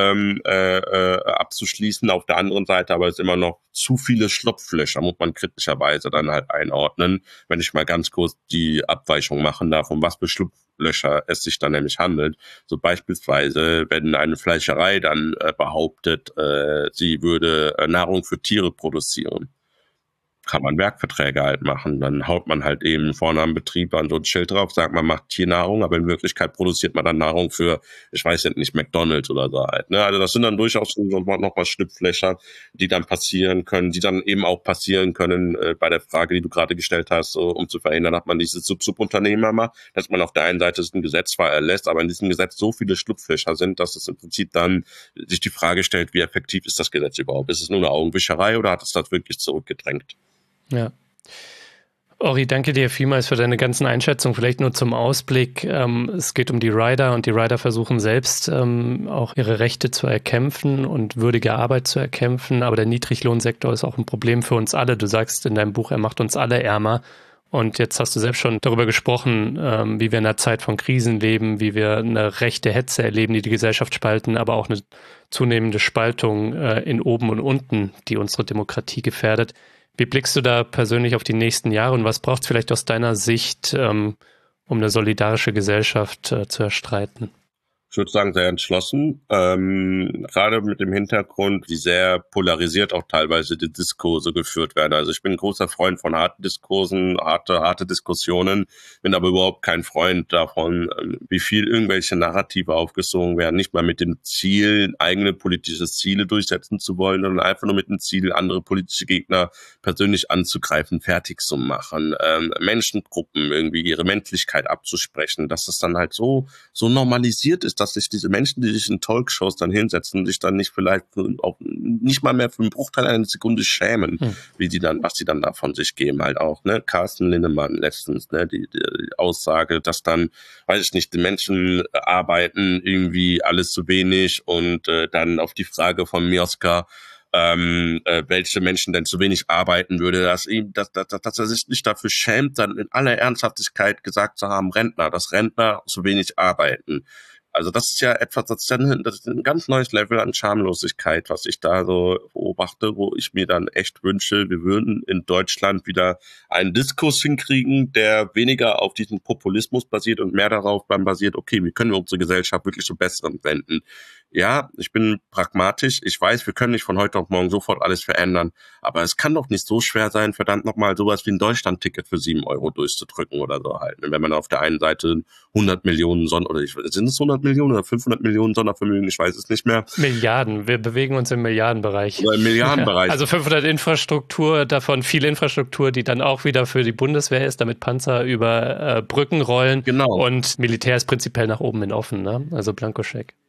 abzuschließen, auf der anderen Seite aber es immer noch zu viele Schlupflöcher, muss man kritischerweise dann halt einordnen, wenn ich mal ganz kurz die Abweichung machen darf, um was für Schlupflöcher es sich dann nämlich handelt. So beispielsweise, wenn eine Fleischerei dann behauptet, sie würde Nahrung für Tiere produzieren, kann man Werkverträge halt machen. Dann haut man halt eben vorne am Betrieb an so ein Schild drauf, sagt, man macht Tiernahrung, aber in Wirklichkeit produziert man dann Nahrung für, ich weiß nicht, McDonald's oder so halt. Ne? Also das sind dann durchaus noch mal Schlupflöcher, die dann passieren können, die dann eben auch passieren können bei der Frage, die du gerade gestellt hast, so, um zu verhindern, dass man diese Subunternehmer macht, dass man auf der einen Seite ein Gesetz zwar erlässt, aber in diesem Gesetz so viele Schlupflöcher sind, dass es im Prinzip dann sich die Frage stellt, wie effektiv ist das Gesetz überhaupt? Ist es nur eine Augenwischerei oder hat es das wirklich zurückgedrängt? Ja. Ori, danke dir vielmals für deine ganzen Einschätzungen. Vielleicht nur zum Ausblick. Es geht um die Rider und die Rider versuchen selbst auch ihre Rechte zu erkämpfen und würdige Arbeit zu erkämpfen. Aber der Niedriglohnsektor ist auch ein Problem für uns alle. Du sagst in deinem Buch, er macht uns alle ärmer. Und jetzt hast du selbst schon darüber gesprochen, wie wir in einer Zeit von Krisen leben, wie wir eine rechte Hetze erleben, die die Gesellschaft spalten, aber auch eine zunehmende Spaltung in oben und unten, die unsere Demokratie gefährdet. Wie blickst du da persönlich auf die nächsten Jahre und was braucht es vielleicht aus deiner Sicht, um eine solidarische Gesellschaft zu erstreiten? Ich würde sagen, sehr entschlossen, gerade mit dem Hintergrund, wie sehr polarisiert auch teilweise die Diskurse geführt werden. Also ich bin ein großer Freund von harten Diskursen, harte Diskussionen, bin aber überhaupt kein Freund davon, wie viel irgendwelche Narrative aufgesogen werden, nicht mal mit dem Ziel, eigene politische Ziele durchsetzen zu wollen, sondern einfach nur mit dem Ziel, andere politische Gegner persönlich anzugreifen, fertig zu machen, Menschengruppen irgendwie ihre Menschlichkeit abzusprechen, dass es dann halt so normalisiert ist, dass sich diese Menschen, die sich in Talkshows dann hinsetzen, sich dann nicht vielleicht auch nicht mal mehr für einen Bruchteil einer Sekunde schämen, was sie dann da von sich geben halt auch, ne? Carsten Linnemann letztens, ne? Die Aussage, dass dann, weiß ich nicht, die Menschen arbeiten irgendwie alles zu wenig und dann auf die Frage von Mioska, welche Menschen denn zu wenig arbeiten würde, dass er sich nicht dafür schämt, dann in aller Ernsthaftigkeit gesagt zu haben, dass Rentner zu wenig arbeiten. Also das ist ja etwas, das ist ein ganz neues Level an Schamlosigkeit, was ich da so beobachte, wo ich mir dann echt wünsche, wir würden in Deutschland wieder einen Diskurs hinkriegen, der weniger auf diesen Populismus basiert und mehr darauf basiert, okay, wie können wir unsere Gesellschaft wirklich zum Besseren wenden? Ja, ich bin pragmatisch. Ich weiß, wir können nicht von heute auf morgen sofort alles verändern. Aber es kann doch nicht so schwer sein, verdammt nochmal sowas wie ein Deutschland-Ticket für 7 Euro durchzudrücken oder so halt. Wenn man auf der einen Seite 100 Millionen sind es 100 Millionen oder 500 Millionen Sondervermögen? Ich weiß es nicht mehr. Milliarden. Wir bewegen uns im Milliardenbereich. Oder im Milliardenbereich. Ja, also 500 Infrastruktur, davon viel Infrastruktur, die dann auch wieder für die Bundeswehr ist, damit Panzer über Brücken rollen. Genau. Und Militär ist prinzipiell nach oben hin offen, ne? Also Blankoscheck.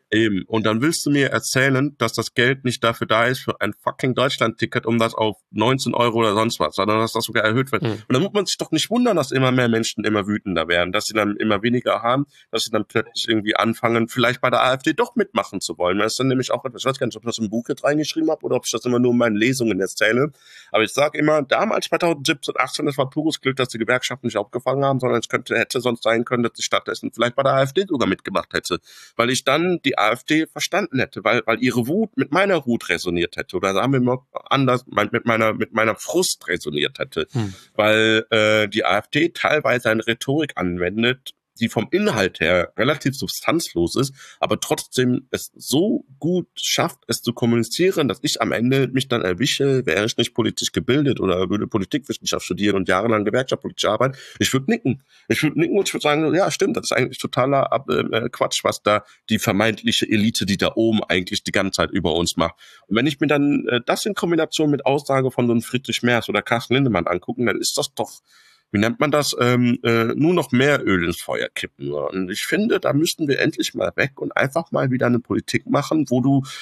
Eben. Und dann willst du mir erzählen, dass das Geld nicht dafür da ist für ein fucking Deutschland-Ticket, um das auf 19 Euro oder sonst was, sondern dass das sogar erhöht wird. Und dann muss man sich doch nicht wundern, dass immer mehr Menschen immer wütender werden, dass sie dann immer weniger haben, dass sie dann plötzlich irgendwie anfangen, vielleicht bei der AfD doch mitmachen zu wollen. Das ist dann nämlich auch etwas, ich weiß gar nicht, ob ich das im Buch jetzt reingeschrieben habe oder ob ich das immer nur in meinen Lesungen erzähle. Aber ich sage immer, damals 2017, 18, das war pures Glück, dass die Gewerkschaften nicht aufgefangen haben, sondern es hätte sonst sein können, dass ich stattdessen vielleicht bei der AfD sogar mitgemacht hätte. Weil ich dann die AfD verstanden hätte, weil ihre Wut mit meiner Wut resoniert hätte oder sagen wir mal anders, mit meiner Frust resoniert hätte, weil die AfD teilweise eine Rhetorik anwendet, die vom Inhalt her relativ substanzlos ist, aber trotzdem es so gut schafft, es zu kommunizieren, dass ich am Ende mich dann erwische, wäre ich nicht politisch gebildet oder würde Politikwissenschaft studieren und jahrelang gewerkschaftspolitisch arbeiten, ich würde nicken. Ich würde nicken und ich würde sagen, ja stimmt, das ist eigentlich totaler Quatsch, was da die vermeintliche Elite, die da oben eigentlich die ganze Zeit über uns macht. Und wenn ich mir dann das in Kombination mit Aussage von so einem Friedrich Merz oder Carsten Lindemann angucken, dann ist das doch, wie nennt man das, nur noch mehr Öl ins Feuer kippen. Und ich finde, da müssten wir endlich mal weg und einfach mal wieder eine Politik machen, wo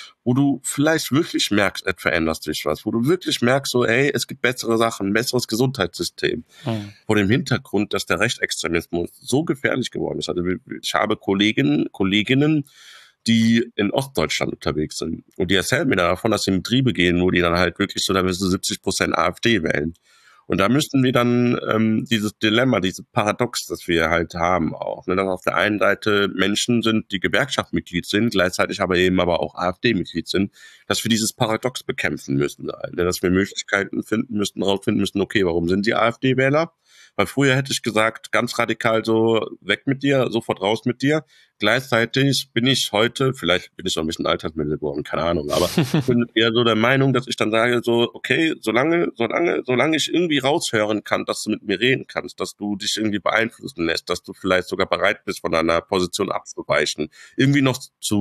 du vielleicht wirklich merkst, es verändert sich was, wo du wirklich merkst, so, ey, es gibt bessere Sachen, ein besseres Gesundheitssystem. Vor dem Hintergrund, dass der Rechtsextremismus so gefährlich geworden ist. Also ich habe Kolleginnen, die in Ostdeutschland unterwegs sind. Und die erzählen mir davon, dass sie in Betriebe gehen, wo die dann halt wirklich so, da müssen 70% AfD wählen. Und da müssten wir dann dieses Dilemma, dieses Paradox, das wir halt haben auch, ne, dass auf der einen Seite Menschen sind, die Gewerkschaftsmitglied sind, gleichzeitig aber auch AfD-Mitglied sind, dass wir dieses Paradox bekämpfen müssen, ne, dass wir Möglichkeiten rausfinden müssen, okay, warum sind die AfD-Wähler? Weil früher hätte ich gesagt, ganz radikal so, weg mit dir, sofort raus mit dir. Gleichzeitig bin ich heute, vielleicht bin ich noch ein bisschen altersmilde geworden, keine Ahnung, aber ich bin eher so der Meinung, dass ich dann sage so, okay, solange ich irgendwie raushören kann, dass du mit mir reden kannst, dass du dich irgendwie beeinflussen lässt, dass du vielleicht sogar bereit bist, von deiner Position abzuweichen, irgendwie noch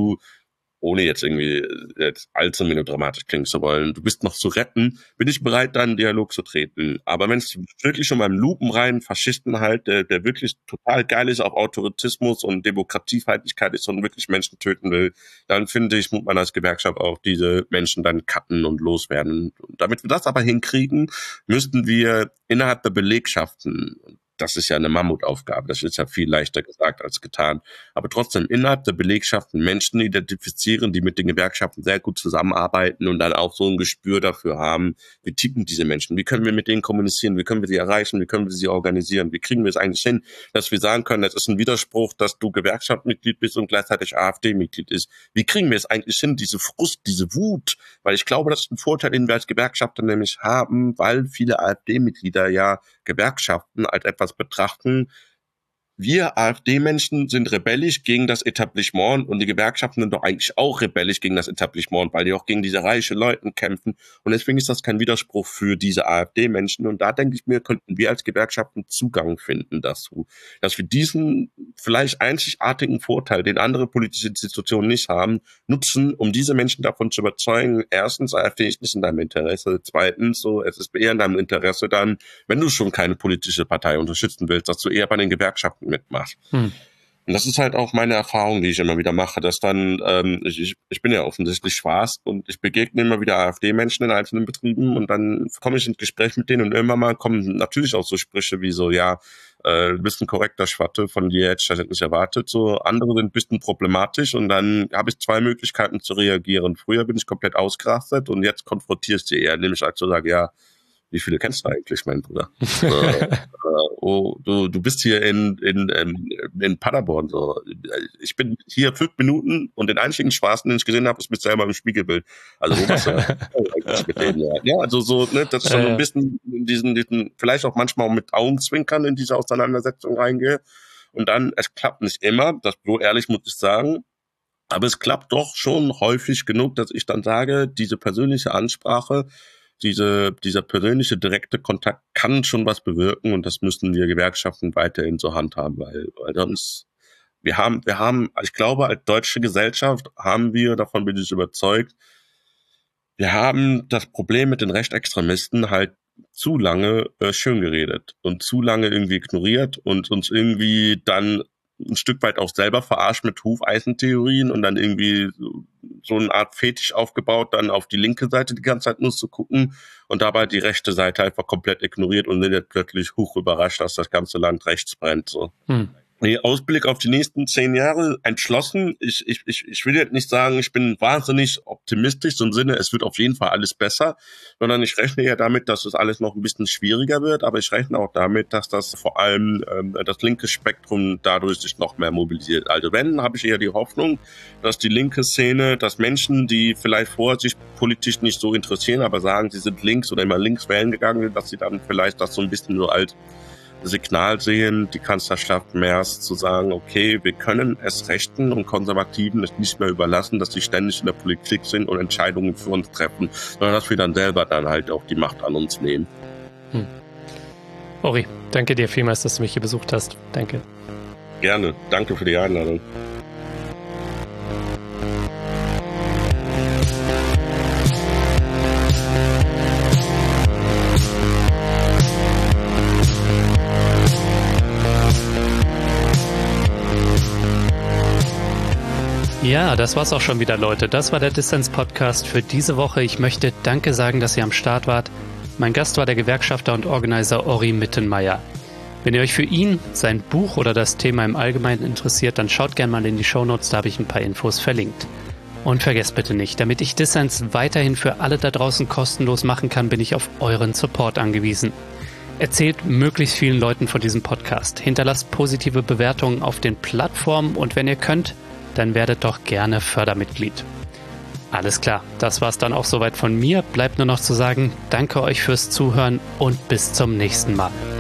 ohne jetzt irgendwie allzu melodramatisch klingen zu wollen, du bist noch zu retten, bin ich bereit, da in einen Dialog zu treten. Aber wenn es wirklich schon beim lupenreinen Faschisten halt, der wirklich total geil ist auf Autoritismus und Demokratiefeindlichkeit ist und wirklich Menschen töten will, dann finde ich, muss man als Gewerkschaft auch diese Menschen dann cutten und loswerden. Und damit wir das aber hinkriegen, müssten wir innerhalb der Belegschaften, das ist ja eine Mammutaufgabe, das ist ja viel leichter gesagt als getan, aber trotzdem innerhalb der Belegschaften Menschen identifizieren, die mit den Gewerkschaften sehr gut zusammenarbeiten und dann auch so ein Gespür dafür haben, wie ticken diese Menschen, wie können wir mit denen kommunizieren, wie können wir sie erreichen, wie können wir sie organisieren, wie kriegen wir es eigentlich hin, dass wir sagen können, es ist ein Widerspruch, dass du Gewerkschaftsmitglied bist und gleichzeitig AfD-Mitglied ist. Wie kriegen wir es eigentlich hin, diese Frust, diese Wut, weil ich glaube, das ist ein Vorteil, den wir als Gewerkschafter nämlich haben, weil viele AfD-Mitglieder ja Gewerkschaften als etwas betrachten. Wir AfD-Menschen sind rebellisch gegen das Etablissement und die Gewerkschaften sind doch eigentlich auch rebellisch gegen das Etablissement, weil die auch gegen diese reichen Leute kämpfen. Und deswegen ist das kein Widerspruch für diese AfD-Menschen. Und da denke ich mir, könnten wir als Gewerkschaften Zugang finden dazu, dass wir diesen vielleicht einzigartigen Vorteil, den andere politische Institutionen nicht haben, nutzen, um diese Menschen davon zu überzeugen, erstens, AfD ist nicht in deinem Interesse, zweitens, so, es ist eher in deinem Interesse dann, wenn du schon keine politische Partei unterstützen willst, dass du eher bei den Gewerkschaften mitmacht. Und das ist halt auch meine Erfahrung, die ich immer wieder mache, dass dann, ich bin ja offensichtlich schwarz und ich begegne immer wieder AfD-Menschen in einzelnen Betrieben und dann komme ich ins Gespräch mit denen und irgendwann mal kommen natürlich auch so Sprüche wie so, ja, du bist ein korrekter Schwatte, von dir hätte ich das nicht erwartet. So, andere sind ein bisschen problematisch und dann habe ich zwei Möglichkeiten zu reagieren. Früher bin ich komplett ausgerastet und jetzt konfrontiere ich sie eher, nämlich als zu sagen, ja, wie viele kennst du eigentlich, mein Bruder? Oh, du bist hier in Paderborn. So. Ich bin hier 5 Minuten und den einzigen Schwarzen, den ich gesehen habe, ist mit selber im Spiegelbild. Also wo warst du eigentlich mit denen? Ja, also so, ne, dass ich schon ein bisschen in diesen, vielleicht auch manchmal mit Augenzwinkern in diese Auseinandersetzung reingehe. Und dann, es klappt nicht immer, das so ehrlich muss ich sagen. Aber es klappt doch schon häufig genug, dass ich dann sage, diese persönliche Ansprache, dieser persönliche direkte Kontakt kann schon was bewirken und das müssen wir Gewerkschaften weiterhin zur Hand haben, weil sonst wir haben, ich glaube, als deutsche Gesellschaft haben wir, davon bin ich überzeugt, wir haben das Problem mit den Rechtsextremisten halt zu lange schön geredet und zu lange irgendwie ignoriert und uns irgendwie dann ein Stück weit auch selber verarscht mit Hufeisentheorien und dann irgendwie so eine Art Fetisch aufgebaut, dann auf die linke Seite die ganze Zeit nur zu gucken und dabei die rechte Seite einfach komplett ignoriert und sind jetzt plötzlich hoch überrascht, dass das ganze Land rechts brennt. So. Nee, Ausblick auf die nächsten 10 Jahre entschlossen. Ich will jetzt nicht sagen, ich bin wahnsinnig optimistisch, so im Sinne, es wird auf jeden Fall alles besser, sondern ich rechne ja damit, dass es alles noch ein bisschen schwieriger wird, aber ich rechne auch damit, dass das vor allem das linke Spektrum dadurch sich noch mehr mobilisiert. Also wenn, habe ich eher die Hoffnung, dass die linke Szene, dass Menschen, die vielleicht vorher sich politisch nicht so interessieren, aber sagen, sie sind links oder immer links wählen gegangen, dass sie dann vielleicht das so ein bisschen so als Signal sehen, die Kanzlerschaft Merz zu sagen, okay, wir können es Rechten und Konservativen nicht mehr überlassen, dass sie ständig in der Politik sind und Entscheidungen für uns treffen, sondern dass wir dann selber dann halt auch die Macht an uns nehmen. Ori, danke dir vielmals, dass du mich hier besucht hast. Danke. Gerne. Danke für die Einladung. Ja, das war's auch schon wieder, Leute. Das war der Dissens-Podcast für diese Woche. Ich möchte Danke sagen, dass ihr am Start wart. Mein Gast war der Gewerkschafter und Organizer Ori Mittenmeier. Wenn ihr euch für ihn, sein Buch oder das Thema im Allgemeinen interessiert, dann schaut gerne mal in die Shownotes, da habe ich ein paar Infos verlinkt. Und vergesst bitte nicht, damit ich Dissens weiterhin für alle da draußen kostenlos machen kann, bin ich auf euren Support angewiesen. Erzählt möglichst vielen Leuten von diesem Podcast. Hinterlasst positive Bewertungen auf den Plattformen und wenn ihr könnt, dann werdet doch gerne Fördermitglied. Alles klar, das war's dann auch soweit von mir. Bleibt nur noch zu sagen, danke euch fürs Zuhören und bis zum nächsten Mal.